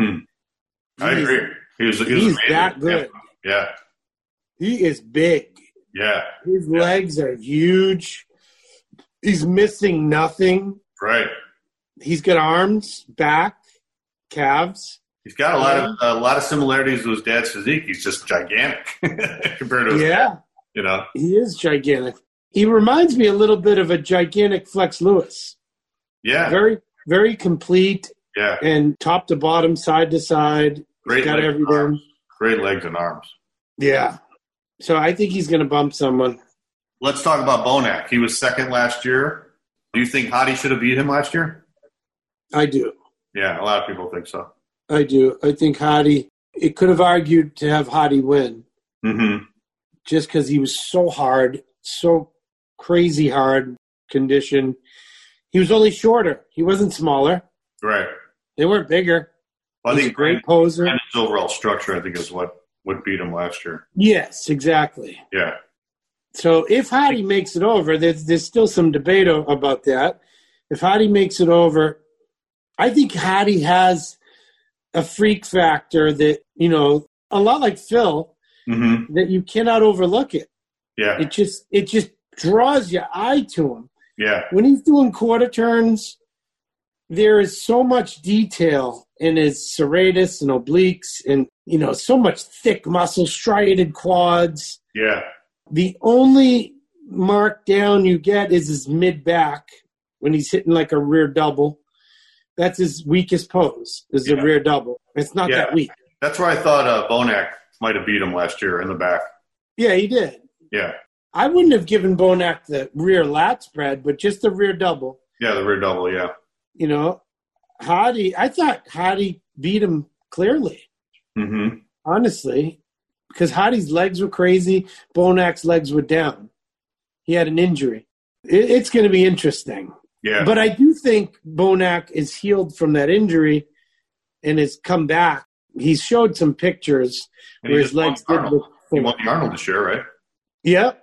I agree. He's that good. Yeah. He is big. Yeah. His legs are huge. He's missing nothing. Right. He's got arms, back, calves. He's got a lot of similarities to his dad's physique. He's just gigantic compared to his dad. You know, he is gigantic. He reminds me a little bit of a gigantic Flex Lewis. Yeah, very, very complete. Yeah, and top to bottom, side to side. Great, got everything. Great legs and arms. Yeah, so I think he's going to bump someone. Let's talk about Bonac. He was second last year. Do you think Hadi should have beat him last year? I do. Yeah, a lot of people think so. I do. I think Hadi, it could have argued to have Hadi win. Mm-hmm. Just because he was so hard, so crazy hard condition. He was only shorter. He wasn't smaller. Right. They weren't bigger. Well, I He's think a great poser. And his overall structure, I think, is what beat him last year. Yes, exactly. Yeah. So if Hadi makes it over, there's still some debate about that. If Hadi makes it over, I think Hadi has a freak factor that, a lot like Phil, mm-hmm. that you cannot overlook it. Yeah. It just draws your eye to him. Yeah. When he's doing quarter turns, there is so much detail in his serratus and obliques and, so much thick muscle, striated quads. Yeah. The only mark down you get is his mid-back when he's hitting like a rear double. That's his weakest pose, is the rear double. It's not that weak. That's where I thought Bonac might have beat him last year in the back. Yeah, he did. Yeah. I wouldn't have given Bonac the rear lat spread, but just the rear double. Yeah, the rear double, yeah. Hadi, I thought Hadi beat him clearly. Mm-hmm. Honestly, because Hadi's legs were crazy, Bonac's legs were down. He had an injury. It's going to be interesting. Yeah. But I do think Bonac is healed from that injury and has come back. He's showed some pictures where his legs did look. He won the Arnold this year, right? Yep.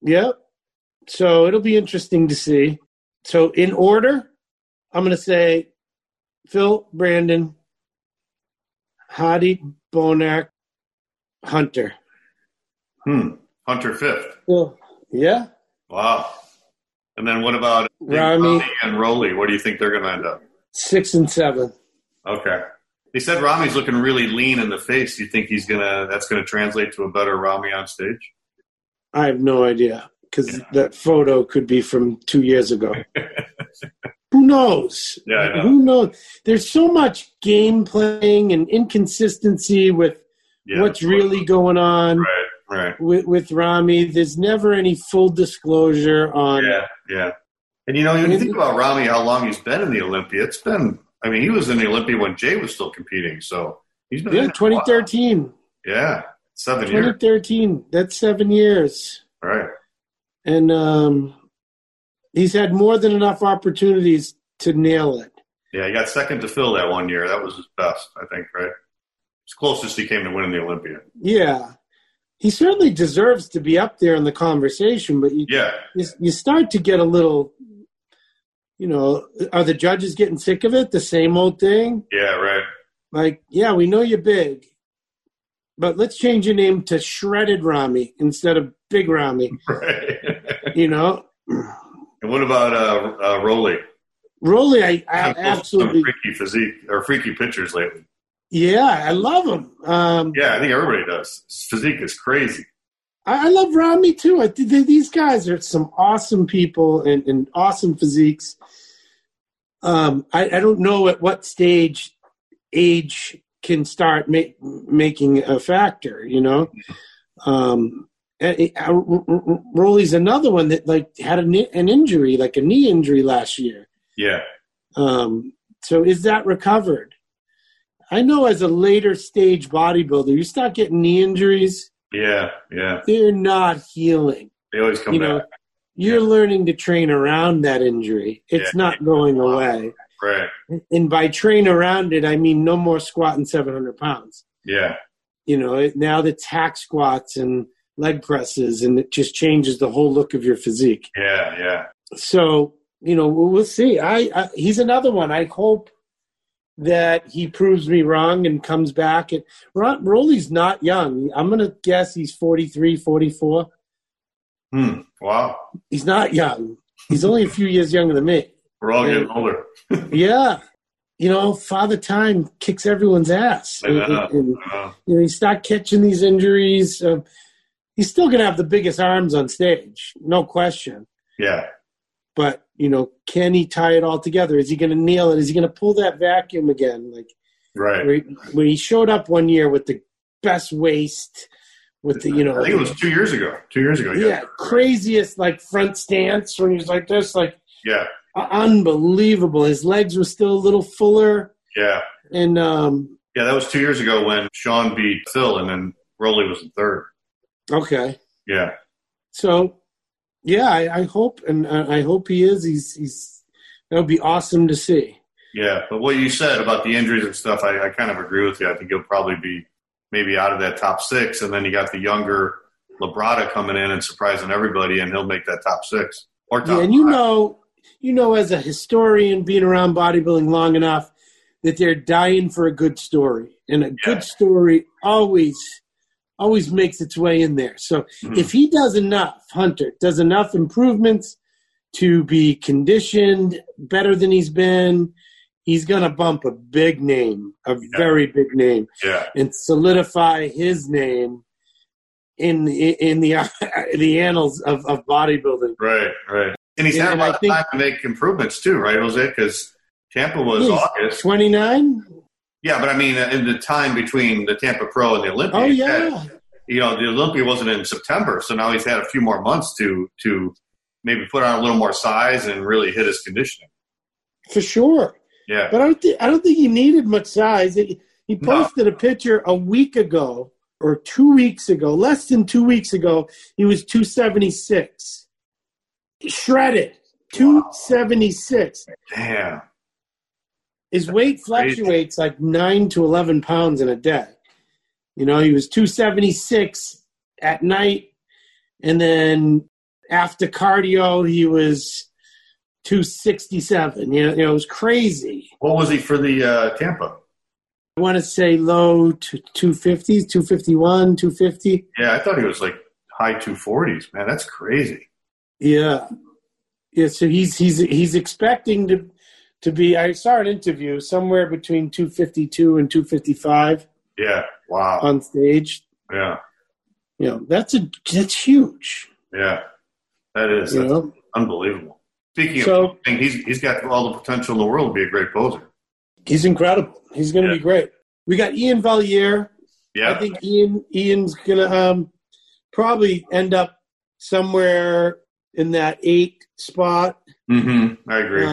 So it'll be interesting to see. So in order, I'm going to say Phil, Brandon, Hadi, Bonac, Hunter. Hunter fifth. Yeah. Wow. And then what about Rami and Rolly? What do you think they're going to end up? 6 and 7. Okay. He said Rami's looking really lean in the face. Do you think that's going to translate to a better Rami on stage? I have no idea because that photo could be from 2 years ago. Who knows? Yeah, I know. Who knows? There's so much game playing and inconsistency with what's really going on. Right. With Rami, there's never any full disclosure on. Yeah. And when you think about Rami, how long he's been in the Olympia, he was in the Olympia when Jay was still competing, so he's been 2013. Yeah, 7 years. 2013. That's 7 years. Right. And he's had more than enough opportunities to nail it. Yeah, he got second to Phil that 1 year. That was his best, I think, right? It's closest he came to winning the Olympia. Yeah. He certainly deserves to be up there in the conversation, but you start to get a little, are the judges getting sick of it? The same old thing? Yeah, right. Like, we know you're big, but let's change your name to Shredded Rami instead of Big Rami. Right. And what about Rolly? Rolly, I absolutely. Some freaky physique or freaky pictures lately. Yeah, I love him. I think everybody does. His physique is crazy. I love Rami, too. These guys are some awesome people and awesome physiques. I don't know at what stage age can start making a factor, Rolly's another one that, had an injury, like a knee injury last year. Yeah. So is that recovered? I know as a later stage bodybuilder, you start getting knee injuries. Yeah. They're not healing. They always come back. You're learning to train around that injury. It's not going away. Right. And by train around it, I mean no more squatting 700 pounds. Yeah. Now it's hack squats and leg presses, and it just changes the whole look of your physique. Yeah. So, we'll see. He's another one. I hope that he proves me wrong and comes back. And Rolly's not young. I'm going to guess he's 43, 44. Wow. He's not young. He's only a few years younger than me. We're all getting older. Yeah. Father Time kicks everyone's ass. And you start catching these injuries. He's still going to have the biggest arms on stage. No question. Yeah. But, can he tie it all together? Is he going to nail it? Is he going to pull that vacuum again? Right. Where he showed up one year with the best waist, with the, I think it was 2 years ago. 2 years ago. Yeah, craziest like front stance when he was like this, like yeah, unbelievable. His legs were still a little fuller. Yeah, and yeah, that was 2 years ago when Sean beat Phil, and then Rolly was in third. Okay. Yeah. So, yeah, I hope, and I hope he is. He's that would be awesome to see. Yeah, but what you said about the injuries and stuff, I kind of agree with you. I think he'll probably be maybe out of that top six, and then you got the younger Labrada coming in and surprising everybody, and he'll make that top six or top and five. you know, as a historian, being around bodybuilding long enough, that they're dying for a good story, and a good story always makes its way in there. So if he does enough, Hunter does enough improvements to be conditioned better than he's been, he's going to bump a big name, a very big name, and solidify his name in the annals of bodybuilding. Right. And he's had a lot of time to make improvements too, right, Jose? Because Tampa was August. 29? Yeah, but I mean, in the time between the Tampa Pro and the Olympia. Oh, yeah. The Olympia wasn't in September, so now he's had a few more months to maybe put on a little more size and really hit his conditioning. For sure. Yeah. But I don't think he needed much size. He posted a picture a week ago or 2 weeks ago, less than 2 weeks ago. He was 276. Shredded. 276. Damn. His weight fluctuates like 9 to 11 pounds in a day. He was 276 at night, and then after cardio, he was 267. It was crazy. What was he for the Tampa? I want to say low to 250s, 251, 250. Yeah, I thought he was like high 240s. Man, that's crazy. Yeah. So he's expecting to be. I saw an interview somewhere between 252 and 255. Yeah. Wow. On stage. Yeah. That's huge. Yeah. That's unbelievable. Speaking of, he's got all the potential in the world to be a great poser. He's incredible. He's going to be great. We got Ian Valliere. Yeah. I think Ian's going to probably end up somewhere in that 8 spot. Mm-hmm. I agree.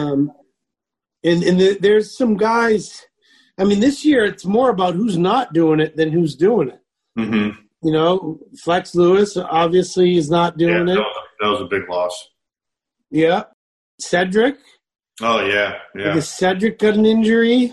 And there's some guys. I mean, this year it's more about who's not doing it than who's doing it. Mm-hmm. Flex Lewis obviously is not doing it. That was a big loss. Yeah. Cedric. Oh, yeah. Because Cedric got an injury.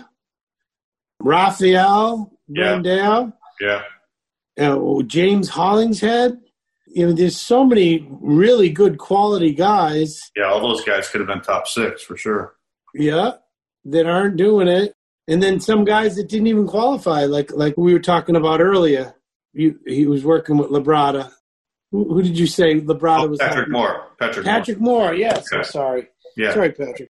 Raphael Brandao. Yeah. James Hollingshead. There's so many really good quality guys. Yeah, all those guys could have been top 6 for sure. Yeah, that aren't doing it. And then some guys that didn't even qualify, like we were talking about earlier. He was working with Labrada. Who did you say Labrada was? Patrick Moore. Patrick Moore, yes. Okay. I'm sorry. Yeah. Sorry, Patrick.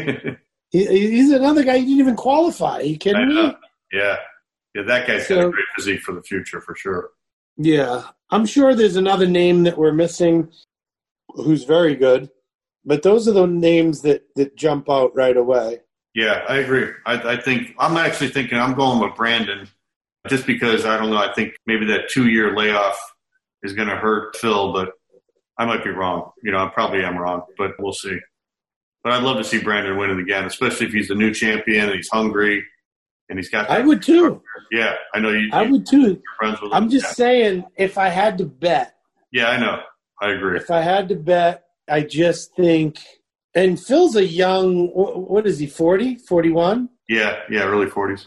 He's another guy who didn't even qualify. Are you kidding me? Yeah, that guy's got a great physique for the future for sure. Yeah. I'm sure there's another name that we're missing who's very good. But those are the names that jump out right away. Yeah, I agree. I think I'm actually thinking I'm going with Brandon just because, I don't know, I think maybe that 2-year layoff is going to hurt Phil, but I might be wrong. I probably am wrong, but we'll see. But I'd love to see Brandon win it again, especially if he's the new champion and he's hungry and he's got. I would too. Yeah, I know you. I would too. You're friends with him. I'm just saying, if I had to bet. Yeah, I know. I agree. If I had to bet, I just think. And Phil's a young. What is he? 40, 41? Yeah, early 40s.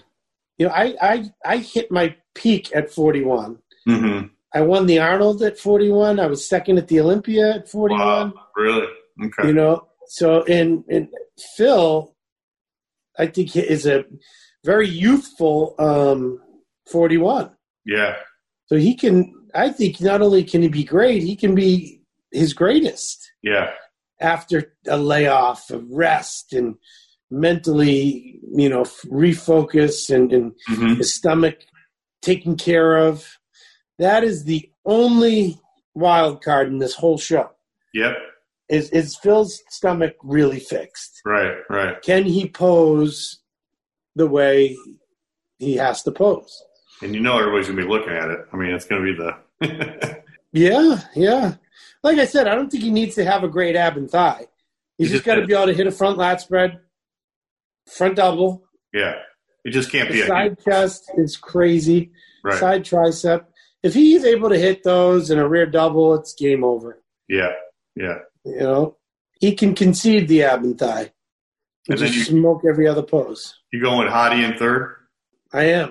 I hit my peak at 41. Mm-hmm. I won the Arnold at 41. I was second at the Olympia at 41. Wow, really? Okay. So and Phil, I think is a very youthful 41. Yeah. So he can. I think not only can he be great, he can be his greatest. Yeah. After a layoff, of rest, and mentally, refocus and his stomach taken care of. That is the only wild card in this whole show. Yep. Is Phil's stomach really fixed? Right. Can he pose the way he has to pose? And everybody's going to be looking at it. I mean, it's going to be Yeah. Like I said, I don't think he needs to have a great ab and thigh. He's just got to be able to hit a front lat spread, front double. Yeah. He just can't be the a side chest is crazy. Right. Side tricep. If he's able to hit those in a rear double, it's game over. Yeah. He can concede the ab and thigh. And just smoke every other pose. You going with Hadi in third? I am.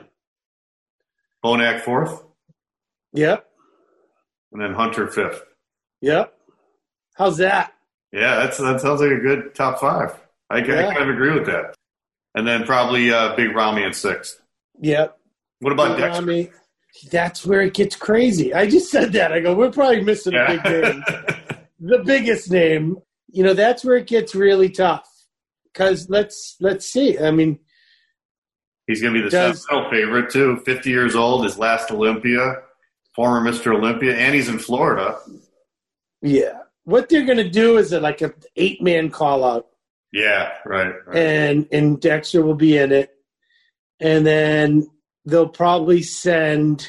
Bonac fourth? Yep. And then Hunter fifth. Yep. How's that? Yeah, that sounds like a good top five. I kind of agree with that. And then probably Big Ramy in sixth. Yep. What about Big Dexter? Ramy, that's where it gets crazy. I just said that. I go, we're probably missing a big name. The biggest name. That's where it gets really tough. Because let's see. I mean, he's going to be the sentimental favorite, too. 50 years old, his last Olympia, former Mr. Olympia, and he's in Florida. Yeah. What they're going to do is like an 8-man call-out. Yeah, right. And Dexter will be in it. And then they'll probably send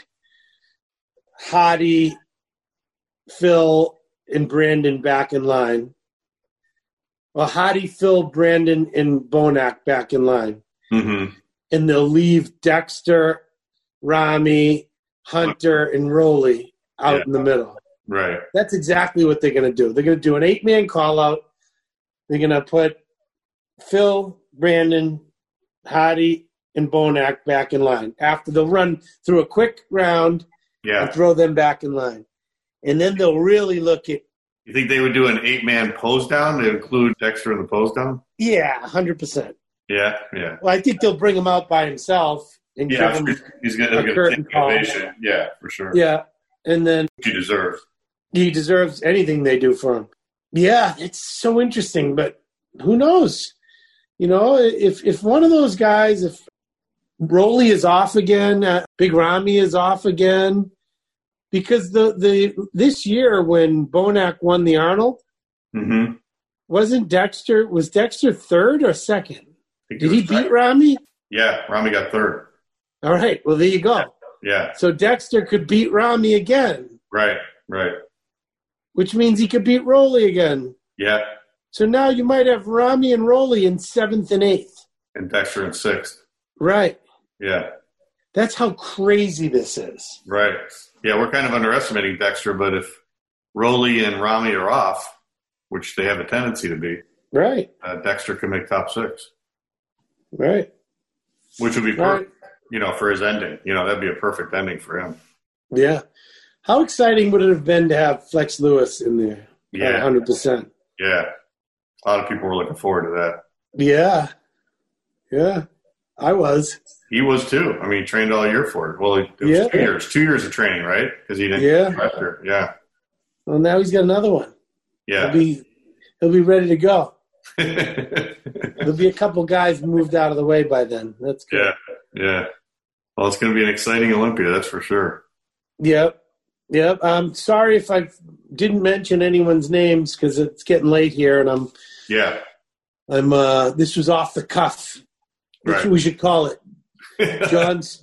Hadi, Phil, and Brandon back in line. Well, Hadi, Phil, Brandon, and Bonac back in line. Mm-hmm. And they'll leave Dexter, Ramy, Hunter, and Rolly out in the middle. Right. That's exactly what they're going to do. They're going to do an 8-man call-out. They're going to put Phil, Brandon, Hadi, and Bonac back in line. After they'll run through a quick round and throw them back in line. And then they'll really look at. You think they would do an 8-man pose down to include Dexter in the pose down? Yeah, 100%. Yeah. Well, I think they'll bring him out by himself and give him he's going to get curtain call. Yeah, for sure. Yeah, and then he deserves anything they do for him. Yeah, it's so interesting, but who knows? If one of those guys, if Rolly is off again, Big Ramy is off again. Because this year when Bonac won the Arnold, was Dexter third or second? Did he beat Ramy? Yeah, Ramy got third. All right, well there you go. Yeah. So Dexter could beat Ramy again. Right. Which means he could beat Rolly again. Yeah. So now you might have Ramy and Rolly in 7th and 8th. And Dexter in 6th. Right. Yeah. That's how crazy this is. Right. Yeah, we're kind of underestimating Dexter, but if Rolly and Ramy are off, which they have a tendency to be, right, Dexter can make top 6. Right. Which would be perfect, for his ending. That'd be a perfect ending for him. Yeah. How exciting would it have been to have Flex Lewis in there? Yeah. 100%. Yeah. A lot of people were looking forward to that. Yeah. I was. He was too. I mean, he trained all year for it. Well, it was 2 years of training, right? Because he didn't after. Yeah. Well, now he's got another one. Yeah. He'll be ready to go. There'll be a couple guys moved out of the way by then. That's good. Yeah. Well, it's going to be an exciting Olympia, that's for sure. Yep. I'm sorry if I didn't mention anyone's names because it's getting late here, and I'm. This was off the cuff. That's what we should call it. John's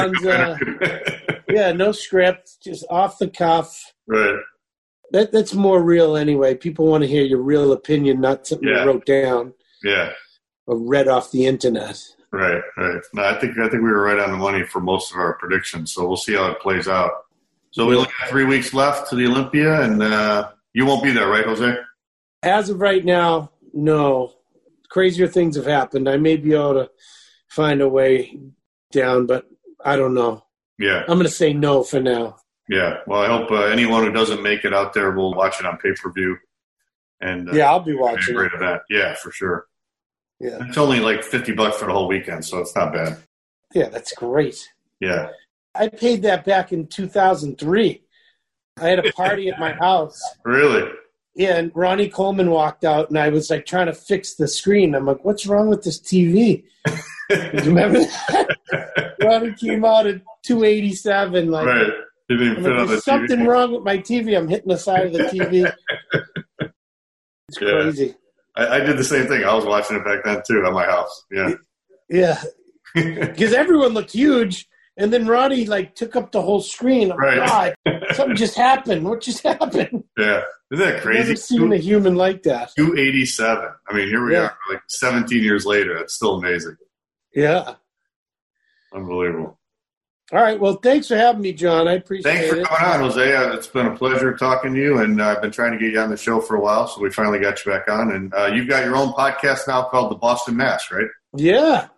no script, just off the cuff. Right. That's more real anyway. People want to hear your real opinion, not something you wrote down. Yeah. Or read off the internet. Right. No, I think we were right on the money for most of our predictions, so we'll see how it plays out. So we only got 3 weeks left to the Olympia, and you won't be there, right, Jose? As of right now, no. Crazier things have happened. I may be able to find a way down, but I don't know. Yeah. I'm going to say no for now. Yeah. Well, I hope anyone who doesn't make it out there will watch it on pay-per-view. And I'll be watching it. Great event. Yeah, for sure. Yeah. It's only like $50 for the whole weekend, so it's not bad. Yeah, that's great. Yeah. I paid that back in 2003. I had a party at my house. Really? Yeah, and Ronnie Coleman walked out, and I was like trying to fix the screen. I'm like, "What's wrong with this TV?" Do you remember that? Ronnie came out at 287. Like, right. He didn't fit on the there's something wrong with my TV. I'm hitting the side of the TV. It's crazy. I did the same thing. I was watching it back then too at my house. Yeah. Yeah. Because everyone looked huge. And then Ronnie took up the whole screen. Oh, right. God, something just happened. What just happened? Yeah. Isn't that crazy? I've never seen a human like that. 287. I mean, here we are, 17 years later. That's still amazing. Yeah. Unbelievable. All right. Well, thanks for having me, John. I appreciate it. Thanks for coming on, Jose. It's been a pleasure talking to you, and I've been trying to get you on the show for a while, so we finally got you back on. And you've got your own podcast now called The Boston Mash, right? Yeah.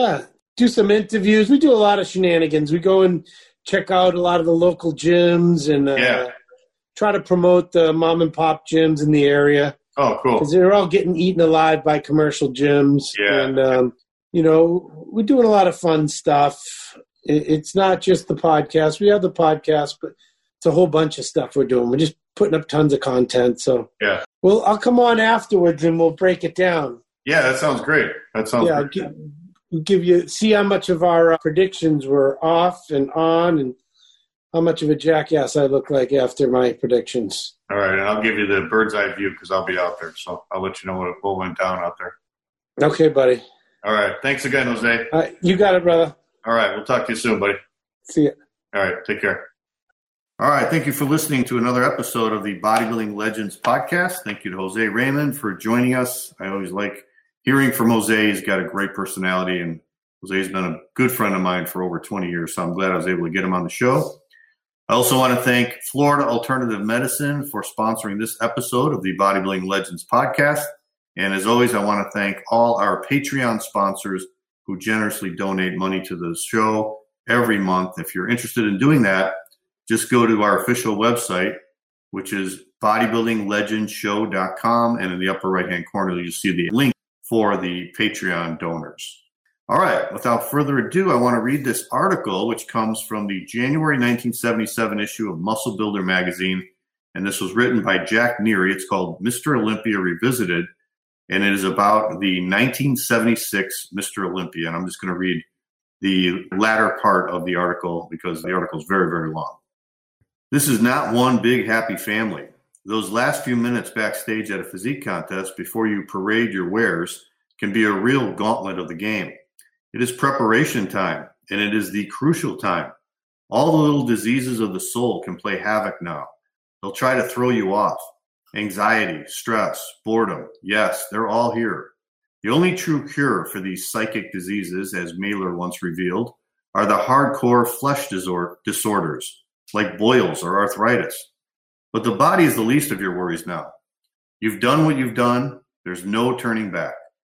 Do some interviews. We do a lot of shenanigans. We go and check out a lot of the local gyms and try to promote the mom and pop gyms in the area. Oh, cool. Because they're all getting eaten alive by commercial gyms. Yeah. And, we're doing a lot of fun stuff. It's not just the podcast. We have the podcast, but it's a whole bunch of stuff we're doing. We're just putting up tons of content. So, well, I'll come on afterwards and we'll break it down. Yeah, that sounds great. Great. We'll give you, see how much of our predictions were off and on, and how much of a jackass I look like after my predictions. All right, and I'll give you the bird's eye view because I'll be out there. So I'll let you know what went down out there. Okay, buddy. All right. Thanks again, Jose. You got it, brother. All right. We'll talk to you soon, buddy. See ya. All right. Take care. All right. Thank you for listening to another episode of the Bodybuilding Legends podcast. Thank you to Jose Raymond for joining us. I always like hearing from Jose. He's got a great personality, and Jose's been a good friend of mine for over 20 years, so I'm glad I was able to get him on the show. I also want to thank Florida Alternative Medicine for sponsoring this episode of the Bodybuilding Legends podcast. And as always, I want to thank all our Patreon sponsors who generously donate money to the show every month. If you're interested in doing that, just go to our official website, which is bodybuildinglegendshow.com. And in the upper right-hand corner, you'll see the link for the Patreon donors. All right, without further ado, I want to read this article, which comes from the January 1977 issue of Muscle Builder magazine. And this was written by Jack Neary. It's called Mr. Olympia Revisited. And it is about the 1976 Mr. Olympia. And I'm just going to read the latter part of the article because the article is very, very long. This is not one big happy family. Those last few minutes backstage at a physique contest before you parade your wares can be a real gauntlet of the game. It is preparation time, and it is the crucial time. All the little diseases of the soul can play havoc now. They'll try to throw you off. Anxiety, stress, boredom, yes, they're all here. The only true cure for these psychic diseases, as Mailer once revealed, are the hardcore flesh disorders, like boils or arthritis. But the body is the least of your worries now. You've done what you've done. There's no turning back.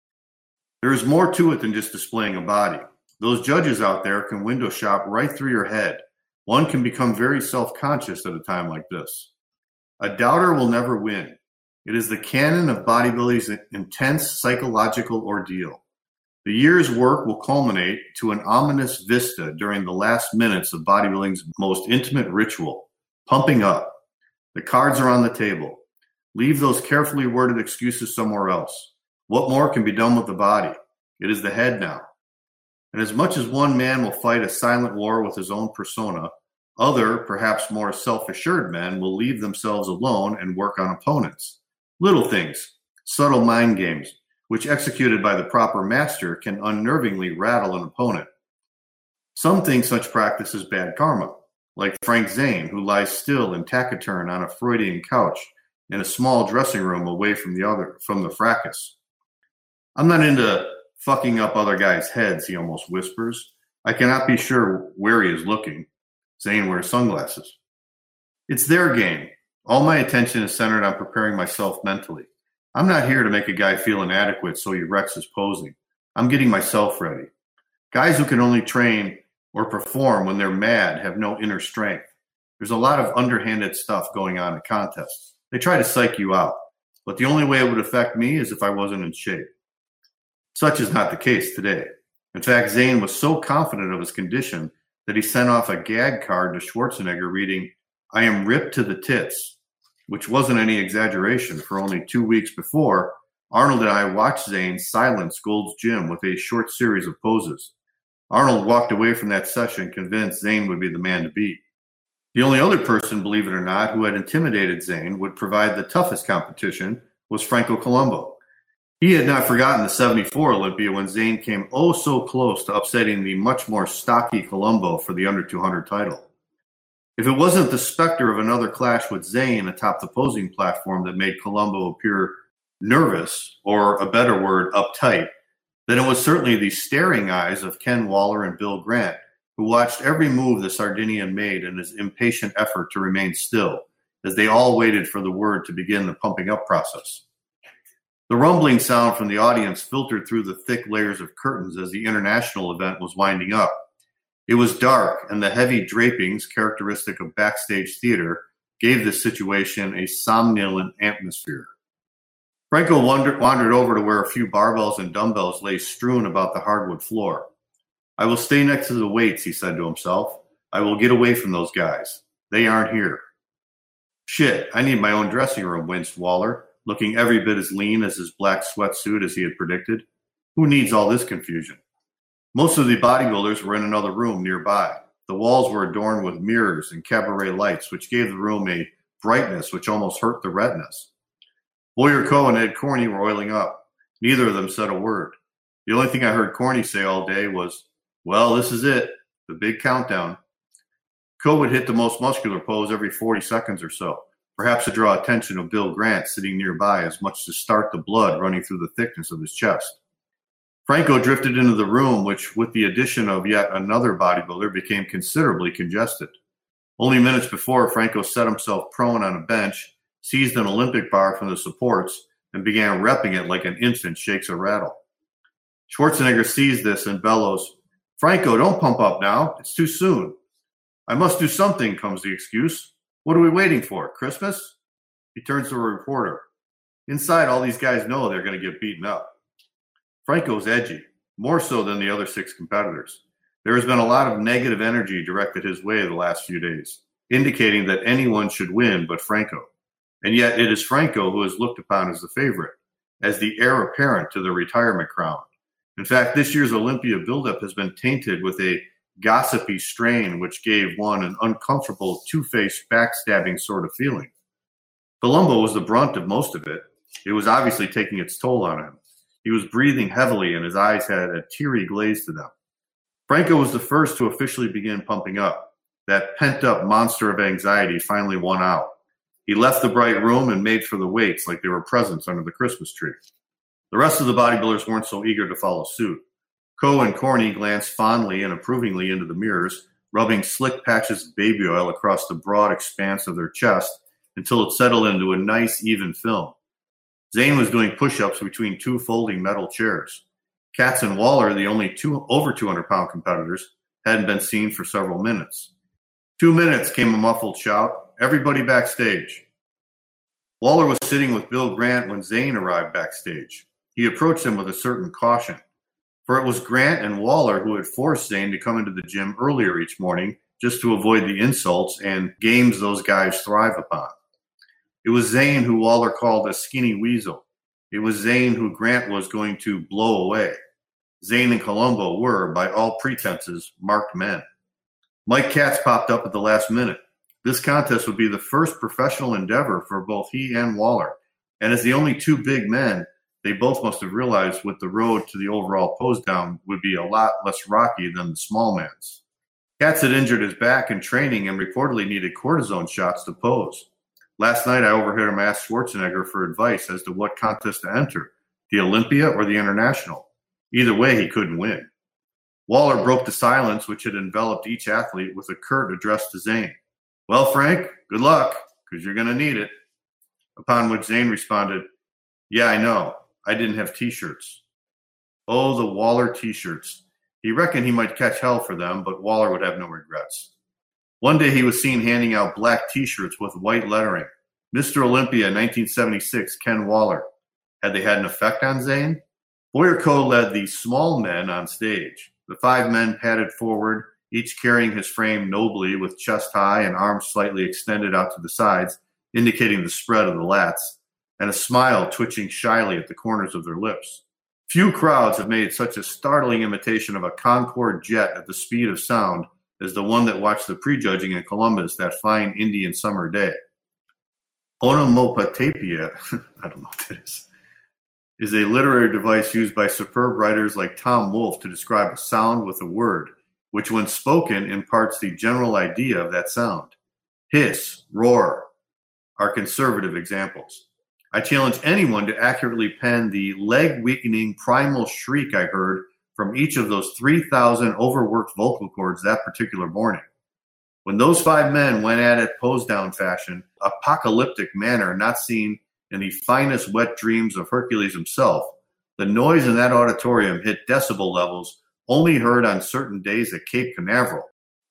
There is more to it than just displaying a body. Those judges out there can window shop right through your head. One can become very self-conscious at a time like this. A doubter will never win. It is the canon of bodybuilding's intense psychological ordeal. The year's work will culminate to an ominous vista during the last minutes of bodybuilding's most intimate ritual, pumping up. The cards are on the table. Leave those carefully worded excuses somewhere else. What more can be done with the body? It is the head now. And as much as one man will fight a silent war with his own persona, other, perhaps more self-assured men will leave themselves alone and work on opponents. Little things, subtle mind games, which executed by the proper master can unnervingly rattle an opponent. Some think such practice is bad karma, like Frank Zane, who lies still and taciturn on a Freudian couch in a small dressing room away from the fracas. I'm not into fucking up other guys' heads, he almost whispers. I cannot be sure where he is looking. Zane wears sunglasses. It's their game. All my attention is centered on preparing myself mentally. I'm not here to make a guy feel inadequate so he wrecks his posing. I'm getting myself ready. Guys who can only train or perform when they're mad have no inner strength. There's a lot of underhanded stuff going on at contests. They try to psych you out, but the only way it would affect me is if I wasn't in shape. Such is not the case today. In fact, Zane was so confident of his condition that he sent off a gag card to Schwarzenegger reading, "I am ripped to the tits," which wasn't any exaggeration, for only 2 weeks before, Arnold and I watched Zane silence Gold's Gym with a short series of poses. Arnold walked away from that session convinced Zane would be the man to beat. The only other person, believe it or not, who had intimidated Zane would provide the toughest competition was Franco Columbu. He had not forgotten the 74 Olympia when Zayn came oh so close to upsetting the much more stocky Colombo for the under 200 title. If it wasn't the specter of another clash with Zayn atop the posing platform that made Colombo appear nervous, or a better word, uptight, then it was certainly the staring eyes of Ken Waller and Bill Grant, who watched every move the Sardinian made in his impatient effort to remain still, as they all waited for the word to begin the pumping up process. The rumbling sound from the audience filtered through the thick layers of curtains as the international event was winding up. It was dark, and the heavy drapings, characteristic of backstage theater, gave the situation a somnolent atmosphere. Franco wandered over to where a few barbells and dumbbells lay strewn about the hardwood floor. "I will stay next to the weights," he said to himself. "I will get away from those guys. They aren't here." "Shit, I need my own dressing room," winced Waller, looking every bit as lean as his black sweatsuit as he had predicted. Who needs all this confusion? Most of the bodybuilders were in another room nearby. The walls were adorned with mirrors and cabaret lights, which gave the room a brightness which almost hurt the retinas. Boyer Coe and Ed Corney were oiling up. Neither of them said a word. The only thing I heard Corney say all day was, "Well, this is it, the big countdown." Coe would hit the most muscular pose every 40 seconds or so, perhaps to draw attention of Bill Grant sitting nearby as much to start the blood running through the thickness of his chest. Franco drifted into the room, which, with the addition of yet another bodybuilder, became considerably congested. Only minutes before, Franco set himself prone on a bench, seized an Olympic bar from the supports, and began repping it like an infant shakes a rattle. Schwarzenegger sees this and bellows, "Franco, don't pump up now. It's too soon." "I must do something," comes the excuse. "What are we waiting for? Christmas?" He turns to a reporter. "Inside, all these guys know they're going to get beaten up." Franco's edgy, more so than the other 6 competitors. There has been a lot of negative energy directed his way the last few days, indicating that anyone should win but Franco. And yet it is Franco who is looked upon as the favorite, as the heir apparent to the retirement crown. In fact, this year's Olympia buildup has been tainted with a gossipy strain which gave one an uncomfortable, two-faced, backstabbing sort of feeling. Colombo was the brunt of most of it. It was obviously taking its toll on him. He was breathing heavily and his eyes had a teary glaze to them. Franco was the first to officially begin pumping up. That pent-up monster of anxiety finally won out. He left the bright room and made for the weights like they were presents under the Christmas tree. The rest of the bodybuilders weren't so eager to follow suit. Coe and Corney glanced fondly and approvingly into the mirrors, rubbing slick patches of baby oil across the broad expanse of their chest until it settled into a nice, even film. Zayn was doing push-ups between 2 folding metal chairs. Katz and Waller, the only over 200-pound competitors, hadn't been seen for several minutes. 2 minutes, came a muffled shout. "Everybody backstage." Waller was sitting with Bill Grant when Zayn arrived backstage. He approached him with a certain caution, for it was Grant and Waller who had forced Zayn to come into the gym earlier each morning just to avoid the insults and games those guys thrive upon. It was Zayn who Waller called a skinny weasel. It was Zayn who Grant was going to blow away. Zayn and Colombo were, by all pretenses, marked men. Mike Katz popped up at the last minute. This contest would be the first professional endeavor for both he and Waller, and as the only 2 big men, they both must have realized what the road to the overall pose down would be a lot less rocky than the small man's. Katz had injured his back in training and reportedly needed cortisone shots to pose. Last night I overheard him ask Schwarzenegger for advice as to what contest to enter, the Olympia or the International. Either way, he couldn't win. Waller broke the silence which had enveloped each athlete with a curt address to Zayn. "Well, Frank, good luck, because you're going to need it." Upon which Zayn responded, "Yeah, I know. I didn't have T-shirts." Oh, the Waller T-shirts. He reckoned he might catch hell for them, but Waller would have no regrets. One day he was seen handing out black T-shirts with white lettering. "Mr. Olympia 1976, Ken Waller." Had they had an effect on Zayn? Boyer Coe led the small men on stage. The 5 men padded forward, each carrying his frame nobly with chest high and arms slightly extended out to the sides, indicating the spread of the lats, and a smile twitching shyly at the corners of their lips. Few crowds have made such a startling imitation of a Concorde jet at the speed of sound as the one that watched the prejudging in Columbus that fine Indian summer day. Onomatopoeia, I don't know what that is. is a literary device used by superb writers like Tom Wolfe to describe a sound with a word, which when spoken imparts the general idea of that sound. Hiss, roar are conservative examples. I challenge anyone to accurately pen the leg-weakening primal shriek I heard from each of those 3,000 overworked vocal cords that particular morning. When those 5 men went at it pose-down fashion, apocalyptic manner not seen in the finest wet dreams of Hercules himself, the noise in that auditorium hit decibel levels only heard on certain days at Cape Canaveral.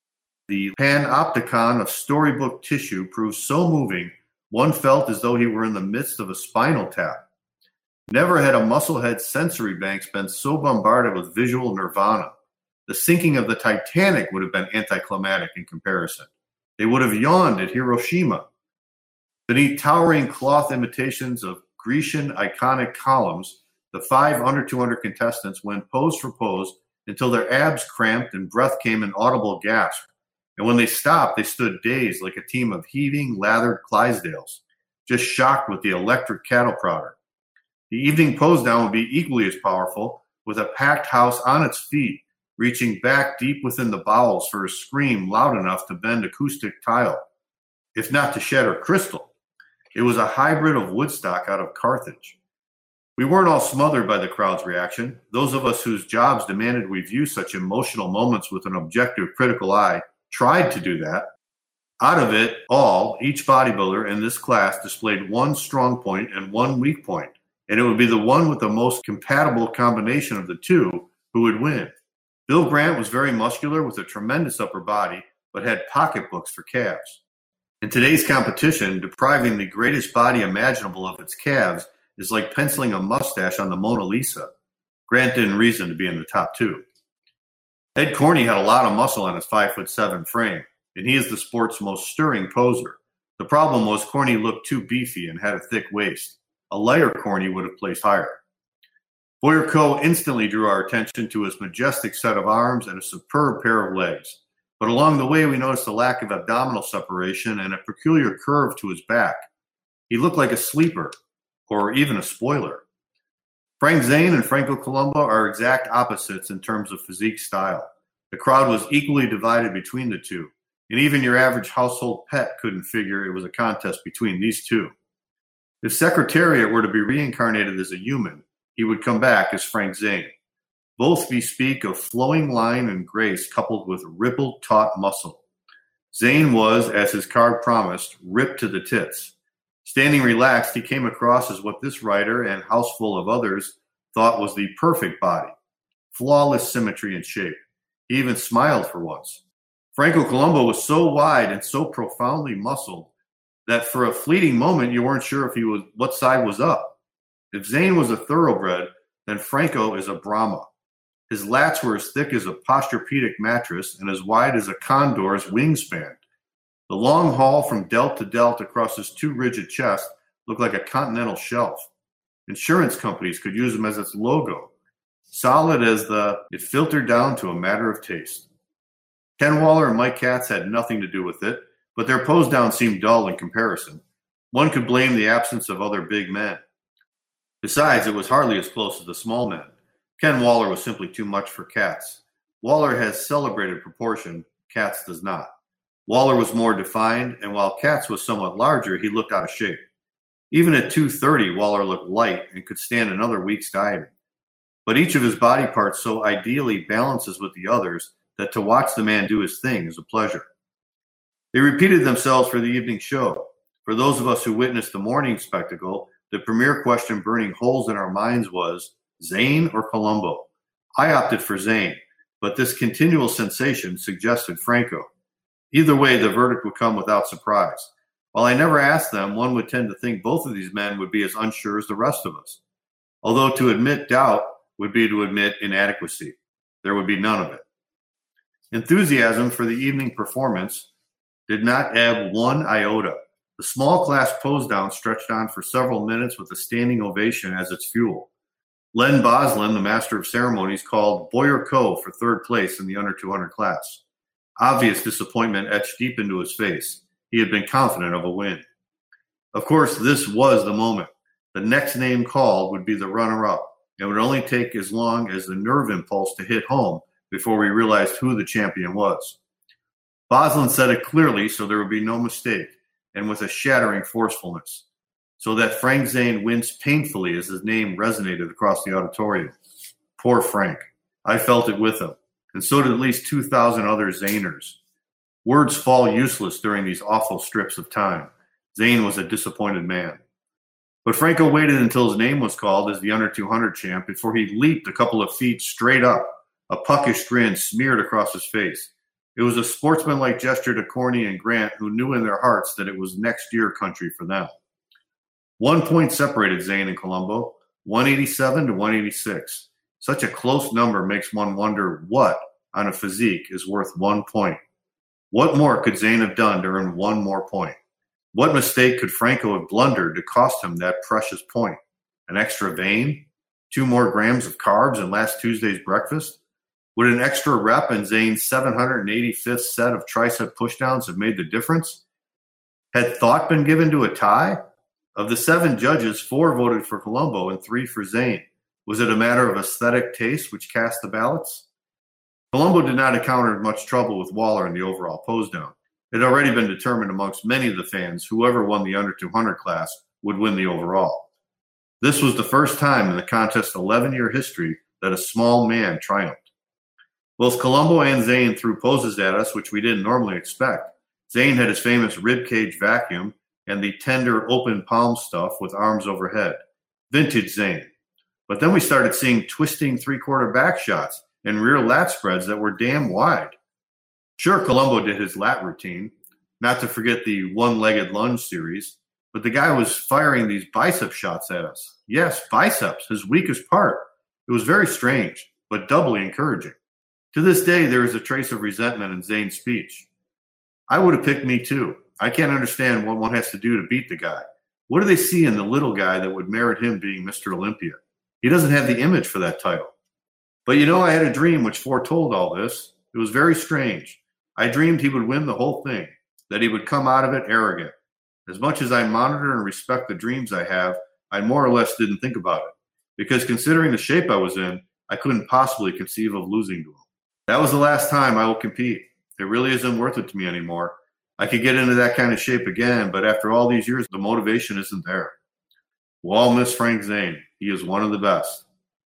The panopticon of storybook tissue proved so moving, one felt as though he were in the midst of a spinal tap. Never had a musclehead sensory banks been so bombarded with visual nirvana. The sinking of the Titanic would have been anticlimactic in comparison. They would have yawned at Hiroshima. Beneath towering cloth imitations of Grecian iconic columns, the 5 under 200 contestants went pose for pose until their abs cramped and breath came in audible gasp. And when they stopped, they stood dazed like a team of heaving, lathered Clydesdales, just shocked with the electric cattle prodder. The evening pose down would be equally as powerful, with a packed house on its feet, reaching back deep within the bowels for a scream loud enough to bend acoustic tile, if not to shatter crystal. It was a hybrid of Woodstock out of Carthage. We weren't all smothered by the crowd's reaction. Those of us whose jobs demanded we view such emotional moments with an objective, critical eye tried to do that. Out of it all, each bodybuilder in this class displayed one strong point and one weak point, and it would be the one with the most compatible combination of the two who would win. Bill Grant was very muscular with a tremendous upper body, but had pocketbooks for calves. In today's competition, depriving the greatest body imaginable of its calves is like penciling a mustache on the Mona Lisa. Grant didn't reason to be in the top 2. Ed Corney had a lot of muscle on his 5'7" frame, and he is the sport's most stirring poser. The problem was Corney looked too beefy and had a thick waist. A lighter Corney would have placed higher. Boyer Coe instantly drew our attention to his majestic set of arms and a superb pair of legs. But along the way, we noticed a lack of abdominal separation and a peculiar curve to his back. He looked like a sleeper, or even a spoiler. Frank Zane and Franco Columbu are exact opposites in terms of physique style. The crowd was equally divided between the two, and even your average household pet couldn't figure it was a contest between these two. If Secretariat were to be reincarnated as a human, he would come back as Frank Zane. Both bespeak of flowing line and grace coupled with rippled, taut muscle. Zane was, as his card promised, ripped to the tits. Standing relaxed, he came across as what this writer and houseful of others thought was the perfect body. Flawless symmetry and shape. He even smiled for once. Franco Columbu was so wide and so profoundly muscled that for a fleeting moment you weren't sure if what side was up. If Zane was a thoroughbred, then Franco is a Brahma. His lats were as thick as a Posturepedic mattress and as wide as a condor's wingspan. The long haul from delt to delt across his too rigid chest looked like a continental shelf. Insurance companies could use him as its logo. Solid as it filtered down to a matter of taste. Ken Waller and Mike Katz had nothing to do with it, but their pose down seemed dull in comparison. One could blame the absence of other big men. Besides, it was hardly as close as the small men. Ken Waller was simply too much for Katz. Waller has celebrated proportion, Katz does not. Waller was more defined, and while Katz was somewhat larger, he looked out of shape. Even at 230, Waller looked light and could stand another week's dieting. But each of his body parts so ideally balances with the others that to watch the man do his thing is a pleasure. They repeated themselves for the evening show. For those of us who witnessed the morning spectacle, the premier question burning holes in our minds was, Zane or Columbu? I opted for Zane, but this continual sensation suggested Franco. Either way, the verdict would come without surprise. While I never asked them, one would tend to think both of these men would be as unsure as the rest of us. Although to admit doubt would be to admit inadequacy. There would be none of it. Enthusiasm for the evening performance did not ebb one iota. The small class pose down stretched on for several minutes with a standing ovation as its fuel. Len Boslin, the master of ceremonies, called Boyer Coe for third place in the under 200 class. Obvious disappointment etched deep into his face. He had been confident of a win. Of course, this was the moment. The next name called would be the runner-up. It would only take as long as the nerve impulse to hit home before we realized who the champion was. Boslin said it clearly so there would be no mistake, and with a shattering forcefulness, so that Frank Zane winced painfully as his name resonated across the auditorium. Poor Frank. I felt it with him, and so did at least 2,000 other Zaners. Words fall useless during these awful strips of time. Zane was a disappointed man. But Franco waited until his name was called as the under 200 champ before he leaped a couple of feet straight up, a puckish grin smeared across his face. It was a sportsmanlike gesture to Corny and Grant, who knew in their hearts that it was next year country for them. 1 point separated Zane and Colombo, 187 to 186. Such a close number makes one wonder what, on a physique, is worth 1 point. What more could Zane have done to earn 1 more point? What mistake could Franco have blundered to cost him that precious point? An extra vein? 2 more grams of carbs in last Tuesday's breakfast? Would an extra rep in Zane's 785th set of tricep pushdowns have made the difference? Had thought been given to a tie? Of the 7 judges, 4 voted for Colombo and 3 for Zane. Was it a matter of aesthetic taste which cast the ballots? Colombo did not encounter much trouble with Waller in the overall pose down. It had already been determined amongst many of the fans whoever won the under 200 class would win the overall. This was the first time in the contest's 11-year history that a small man triumphed. Both Colombo and Zane threw poses at us which we didn't normally expect. Zane had his famous ribcage vacuum and the tender open palm stuff with arms overhead. Vintage Zane. But then we started seeing twisting 3/4 back shots and rear lat spreads that were damn wide. Sure, Colombo did his lat routine, not to forget the one-legged lunge series, but the guy was firing these bicep shots at us. Yes, biceps, his weakest part. It was very strange, but doubly encouraging. To this day, there is a trace of resentment in Zane's speech. I would have picked me too. I can't understand what one has to do to beat the guy. What do they see in the little guy that would merit him being Mr. Olympia? He doesn't have the image for that title. But I had a dream which foretold all this. It was very strange. I dreamed he would win the whole thing, that he would come out of it arrogant. As much as I monitor and respect the dreams I have, I more or less didn't think about it, because considering the shape I was in, I couldn't possibly conceive of losing to him. That was the last time I will compete. It really isn't worth it to me anymore. I could get into that kind of shape again, but after all these years, the motivation isn't there. We'll all miss Frank Zane. He is one of the best.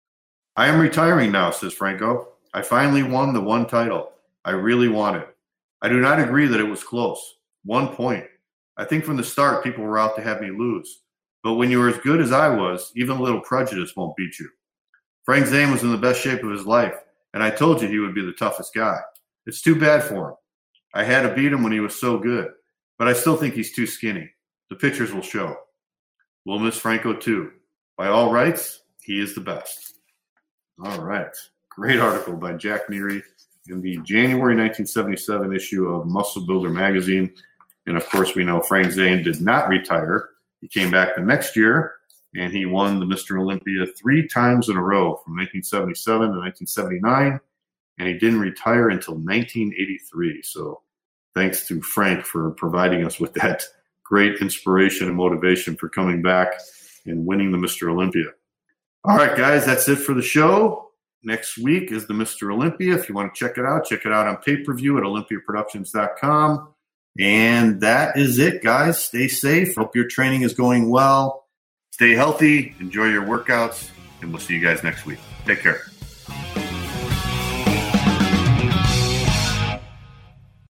I am retiring now, says Franco. I finally won the one title I really wanted. I do not agree that it was close. 1 point. I think from the start people were out to have me lose. But when you were as good as I was, even a little prejudice won't beat you. Frank Zane was in the best shape of his life, and I told you he would be the toughest guy. It's too bad for him. I had to beat him when he was so good, but I still think he's too skinny. The pictures will show. We'll miss Franco too. By all rights, he is the best. All right. Great article by Jack Neary in the January 1977 issue of Muscle Builder magazine. And of course, we know Frank Zane did not retire. He came back the next year, and he won the Mr. Olympia 3 times in a row from 1977 to 1979. And he didn't retire until 1983. So thanks to Frank for providing us with that great inspiration and motivation for coming back and winning the Mr. Olympia. All right, guys, that's it for the show. Next week is the Mr. Olympia. If you want to check it out on pay-per-view at olympiaproductions.com. And that is it, guys. Stay safe. Hope your training is going well. Stay healthy. Enjoy your workouts. And we'll see you guys next week. Take care.